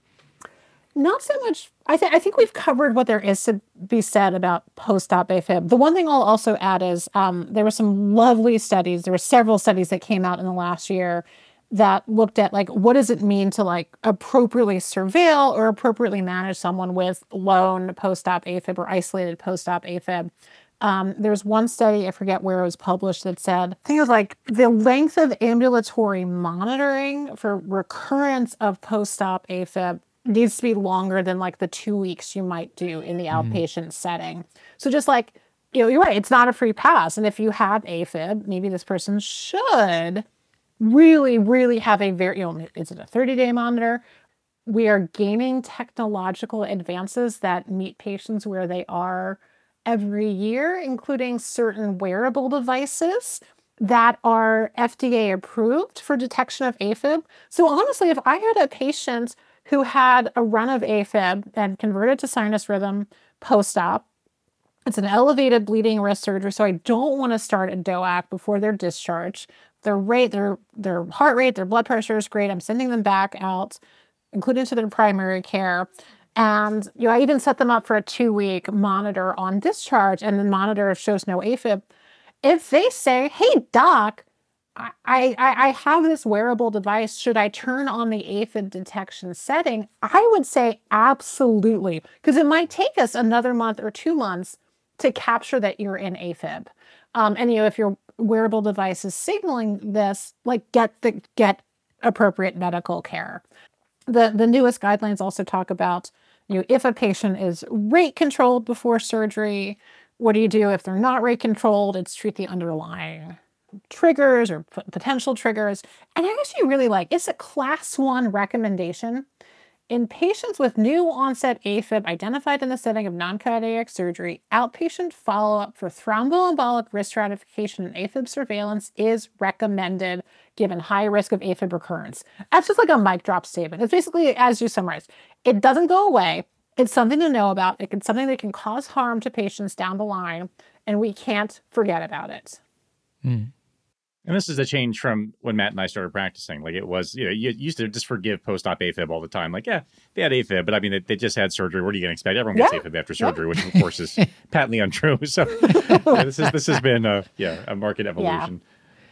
Not so much. I, th- I think we've covered what there is to be said about post-op AFib. The one thing I'll also add is um, there were some lovely studies. There were several studies that came out in the last year that looked at like what does it mean to like appropriately surveil or appropriately manage someone with lone post-op AFib or isolated post-op AFib. Um, there's one study, I forget where it was published, that said, I think it was like the length of ambulatory monitoring for recurrence of post-op AFib needs to be longer than like the two weeks you might do in the outpatient setting. So just like, you know, you're right, it's not a free pass. And if you have AFib, maybe this person should really, really have a very, you know, is it a thirty-day monitor? We are gaining technological advances that meet patients where they are every year, including certain wearable devices that are F D A approved for detection of AFib. So honestly, if I had a patient who had a run of AFib and converted to sinus rhythm post-op, it's an elevated bleeding risk surgery, so I don't want to start a D O A C before their discharge. Their rate, their their heart rate, their blood pressure is great. I'm sending them back out, including to their primary care. And you know, I even set them up for a two-week monitor on discharge, and the monitor shows no AFib. If they say, hey, doc, I, I, I have this wearable device, should I turn on the AFib detection setting? I would say absolutely, because it might take us another month or two months to capture that you're in AFib. Um, and you know, if your wearable device is signaling this, like get the get appropriate medical care. The the newest guidelines also talk about, you know, if a patient is rate controlled before surgery, what do you do if they're not rate controlled? It's treat the underlying triggers or p- potential triggers. And I actually really like, it's a class one recommendation. In patients with new onset AFib identified in the setting of non-cardiac surgery, outpatient follow-up for thromboembolic risk stratification and AFib surveillance is recommended given high risk of AFib recurrence. That's just like a mic drop statement. It's basically, as you summarized, it doesn't go away. It's something to know about. It's something that can cause harm to patients down the line, and we can't forget about it. Mm. And this is a change from when Matt and I started practicing. Like it was, you know, you used to just forgive post-op AFib all the time. Like, yeah, they had AFib, but I mean, they, they just had surgery. What are you going to expect? Everyone gets Yeah. AFib after surgery, which of course is patently untrue. So yeah, this is this has been a yeah a market evolution.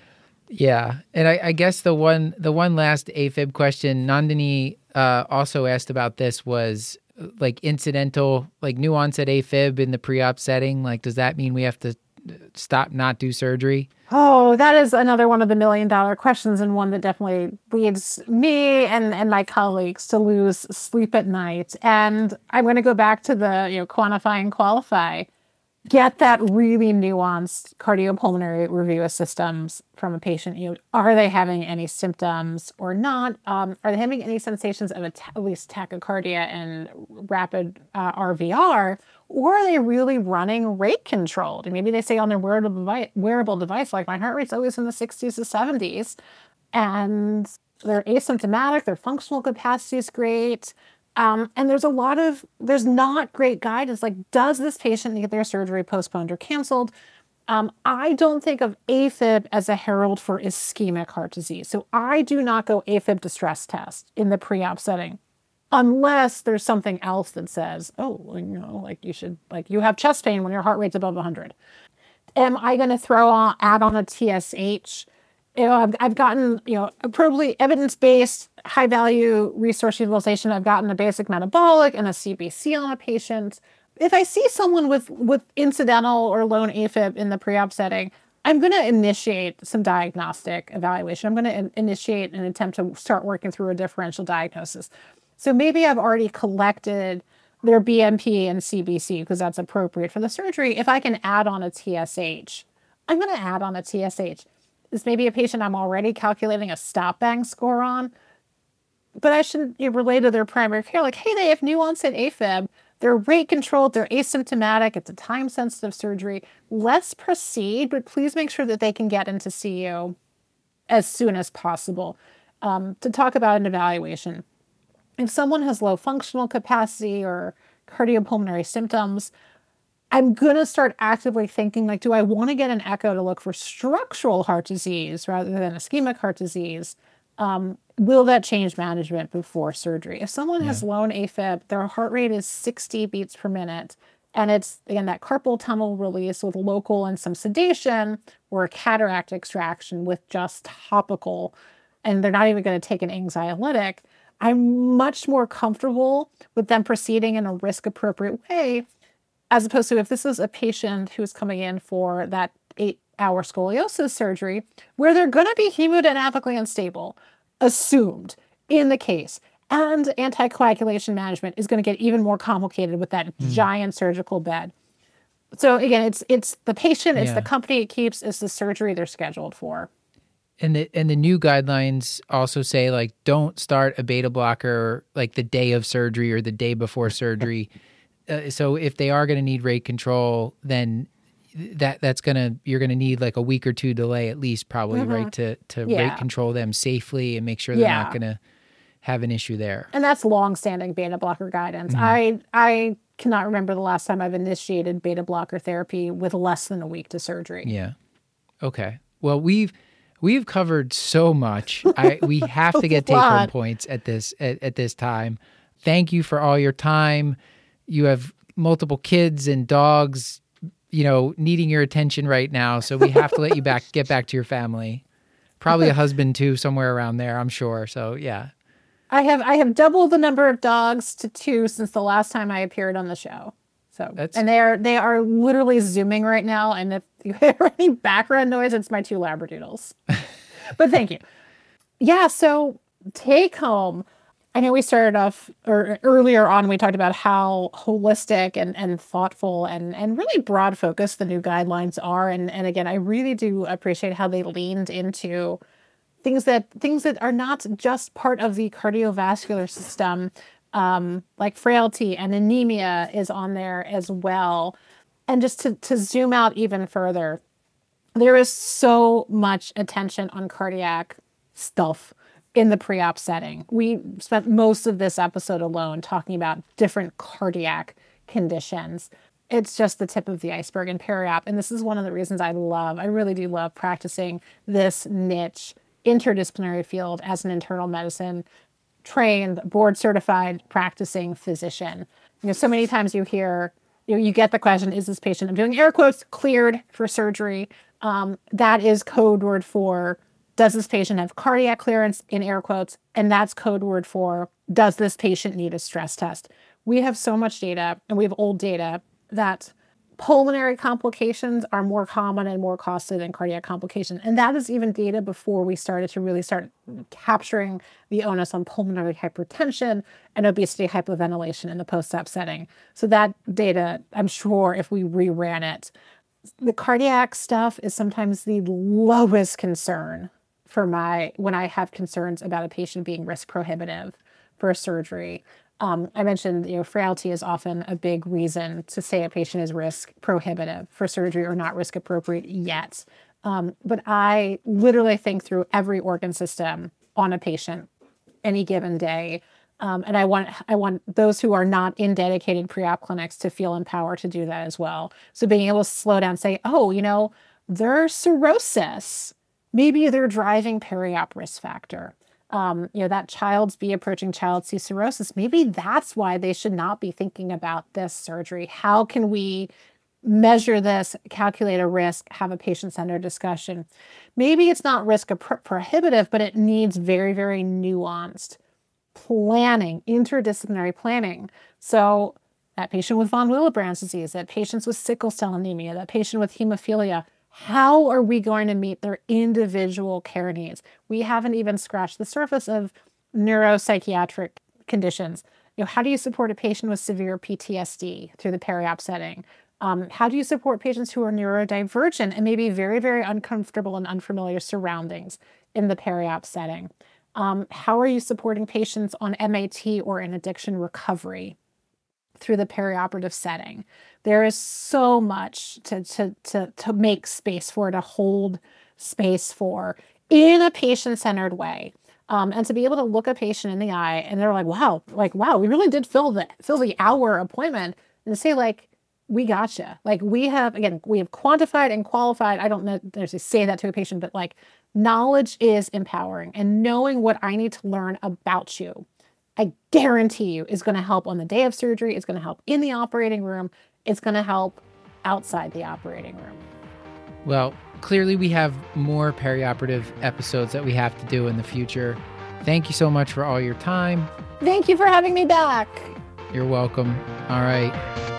Yeah, and I, I guess the one the one last AFib question Nandini uh, also asked about this was like incidental, like new onset AFib in the pre-op setting. Like, does that mean we have to stop, not do surgery? Oh, that is another one of the million dollar questions, and one that definitely leads me and, and my colleagues to lose sleep at night. And I'm going to go back to the, you know, quantify and qualify. Get that really nuanced cardiopulmonary review of systems from a patient. You know, are they having any symptoms or not? Um, are they having any sensations of a t- at least tachycardia and rapid uh, R V R? Or are they really running rate controlled? And maybe they say on their wearable device, wearable device, like my heart rate's always in the sixties to seventies, and they're asymptomatic, their functional capacity is great. Um, and there's a lot of, there's not great guidance. Like, does this patient need their surgery postponed or canceled? Um, I don't think of AFib as a herald for ischemic heart disease. So I do not go AFib distress test in the pre-op setting, unless there's something else that says, oh, you know, like you should, like you have chest pain when your heart rate's above one hundred. Am I going to throw on, add on a T S H? You know, I've, I've gotten, you know, probably evidence-based, high-value resource utilization. I've gotten a basic metabolic and a C B C on a patient. If I see someone with, with incidental or lone AFib in the pre-op setting, I'm going to initiate some diagnostic evaluation. I'm going to in- initiate an attempt to start working through a differential diagnosis. So maybe I've already collected their B M P and C B C because that's appropriate for the surgery. If I can add on a T S H, I'm going to add on a T S H. This may be a patient I'm already calculating a stop bang score on. but I should you know, relay to their primary care, like, hey, they have new onset AFib. They're rate controlled. They're asymptomatic. It's a time sensitive surgery. Let's proceed, but please make sure that they can get in to see you as soon as possible. Um, to talk about an evaluation. If someone has low functional capacity or cardiopulmonary symptoms, I'm going to start actively thinking, like, do I want to get an echo to look for structural heart disease rather than ischemic heart disease? Um, will that change management before surgery? If someone yeah. has low AFib, their heart rate is sixty beats per minute, and it's, again, that carpal tunnel release with local and some sedation, or a cataract extraction with just topical, and they're not even going to take an anxiolytic, I'm much more comfortable with them proceeding in a risk-appropriate way, as opposed to if this is a patient who's coming in for that eight-hour scoliosis surgery, where they're going to be hemodynamically unstable, assumed in the case. And anticoagulation management is going to get even more complicated with that mm. giant surgical bed. So again, it's it's the patient, it's yeah. the company it keeps, it's the surgery they're scheduled for. And the and the new guidelines also say, like, don't start a beta blocker like the day of surgery or the day before surgery. Uh, so if they are going to need rate control, then that that's gonna you're gonna need like a week or two delay at least, probably, mm-hmm. right, to to yeah. rate control them safely and make sure they're yeah. not gonna have an issue there. And that's long-standing beta blocker guidance. Mm-hmm. I I cannot remember the last time I've initiated beta blocker therapy with less than a week to surgery. Yeah. Okay. Well, we've we've covered so much. I we have to get take-home points at this at, at this time. Thank you for all your time. You have multiple kids and dogs, you know, needing your attention right now, so we have to let you back get back to your family. Probably a husband too, somewhere around there, I'm sure. So yeah. I have I have doubled the number of dogs to two since the last time I appeared on the show. So That's... and they are they are literally zooming right now. And if you hear any background noise, it's my two Labradoodles. But thank you. Yeah. So take home. I know we started off or earlier on. We talked about how holistic and, and thoughtful and, and really broad focused the new guidelines are. And and again, I really do appreciate how they leaned into things that things that are not just part of the cardiovascular system, um, like frailty and anemia is on there as well. And just to, to zoom out even further, there is so much attention on cardiac stuff in the pre-op setting. We spent most of this episode alone talking about different cardiac conditions. It's just the tip of the iceberg in peri-op. And this is one of the reasons I love, I really do love practicing this niche interdisciplinary field as an internal medicine trained, board certified practicing physician. You know, so many times you hear, you know, you get the question, is this patient, I'm doing air quotes, cleared for surgery? Um, that is code word for, does this patient have cardiac clearance, in air quotes? And that's code word for, does this patient need a stress test? We have so much data, and we have old data, that pulmonary complications are more common and more costly than cardiac complications. And that is even data before we started to really start capturing the onus on pulmonary hypertension and obesity hypoventilation in the post-op setting. So that data, I'm sure if we reran it, the cardiac stuff is sometimes the lowest concern for my, when I have concerns about a patient being risk prohibitive for surgery. Um, I mentioned, you know, frailty is often a big reason to say a patient is risk prohibitive for surgery or not risk appropriate yet. Um, but I literally think through every organ system on a patient any given day. Um, and I want I want those who are not in dedicated pre-op clinics to feel empowered to do that as well. So being able to slow down and say, oh, you know, there's cirrhosis. Maybe they're driving peri-op risk factor. Um, you know, that child's B approaching child C cirrhosis. Maybe that's why they should not be thinking about this surgery. How can we measure this, calculate a risk, have a patient-centered discussion? Maybe it's not risk pro- prohibitive, but it needs very, very nuanced planning, interdisciplinary planning. So that patient with von Willebrand's disease, that patients with sickle cell anemia, that patient with hemophilia, how are we going to meet their individual care needs? We haven't even scratched the surface of neuropsychiatric conditions. You know, how do you support a patient with severe P T S D through the peri-op setting? Um, how do you support patients who are neurodivergent and maybe very, very uncomfortable in unfamiliar surroundings in the peri-op setting? Um, how are you supporting patients on M A T or in addiction recovery through the perioperative setting? There is so much to, to, to, to make space for, to hold space for in a patient-centered way. Um, and to be able to look a patient in the eye and they're like, wow, like, wow, we really did fill the, fill the hour appointment, and to say like, we gotcha. Like we have, again, we have quantified and qualified. I don't necessarily say that to a patient, but like knowledge is empowering, and knowing what I need to learn about you, I guarantee you is going to help on the day of surgery. It's going to help in the operating room. It's going to help outside the operating room. Well, clearly we have more perioperative episodes that we have to do in the future. Thank you so much for all your time. Thank you for having me back. You're welcome. All right.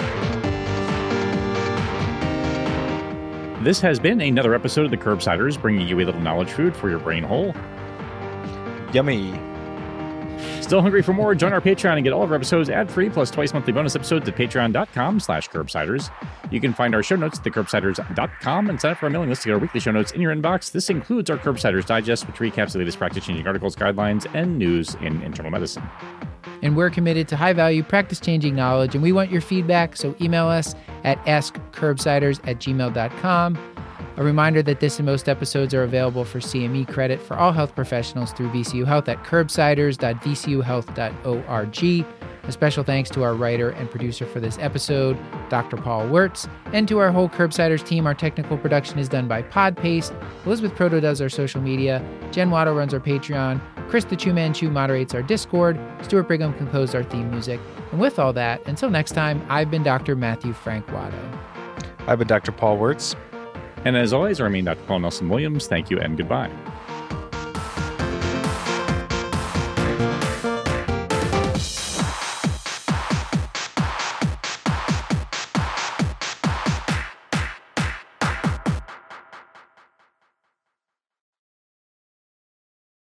This has been another episode of the Curbsiders, bringing you a little knowledge food for your brain hole. Yummy. Still hungry for more? Join our Patreon and get all of our episodes ad-free, plus twice monthly bonus episodes at patreon.com slash curbsiders. You can find our show notes at the curbsiders dot com and sign up for our mailing list to get our weekly show notes in your inbox. This includes our Curbsiders Digest, which recaps the latest practice-changing articles, guidelines, and news in internal medicine. And we're committed to high-value, practice-changing knowledge, and we want your feedback, so email us at ask curbsiders at gmail dot com. A reminder that this and most episodes are available for C M E credit for all health professionals through V C U Health at curbsiders dot v c u health dot org. A special thanks to our writer and producer for this episode, Doctor Paul Wirtz, and to our whole Curbsiders team. Our technical production is done by Podpaste. Elizabeth Proto does our social media. Jen Watto runs our Patreon. Chris the Chew Man Chew moderates our Discord. Stuart Brigham composed our theme music. And with all that, until next time, I've been Doctor Matthew Frank Watto. I've been Doctor Paul Wirtz. And as always, I remain Doctor Paul Nelson Williams. Thank you and goodbye.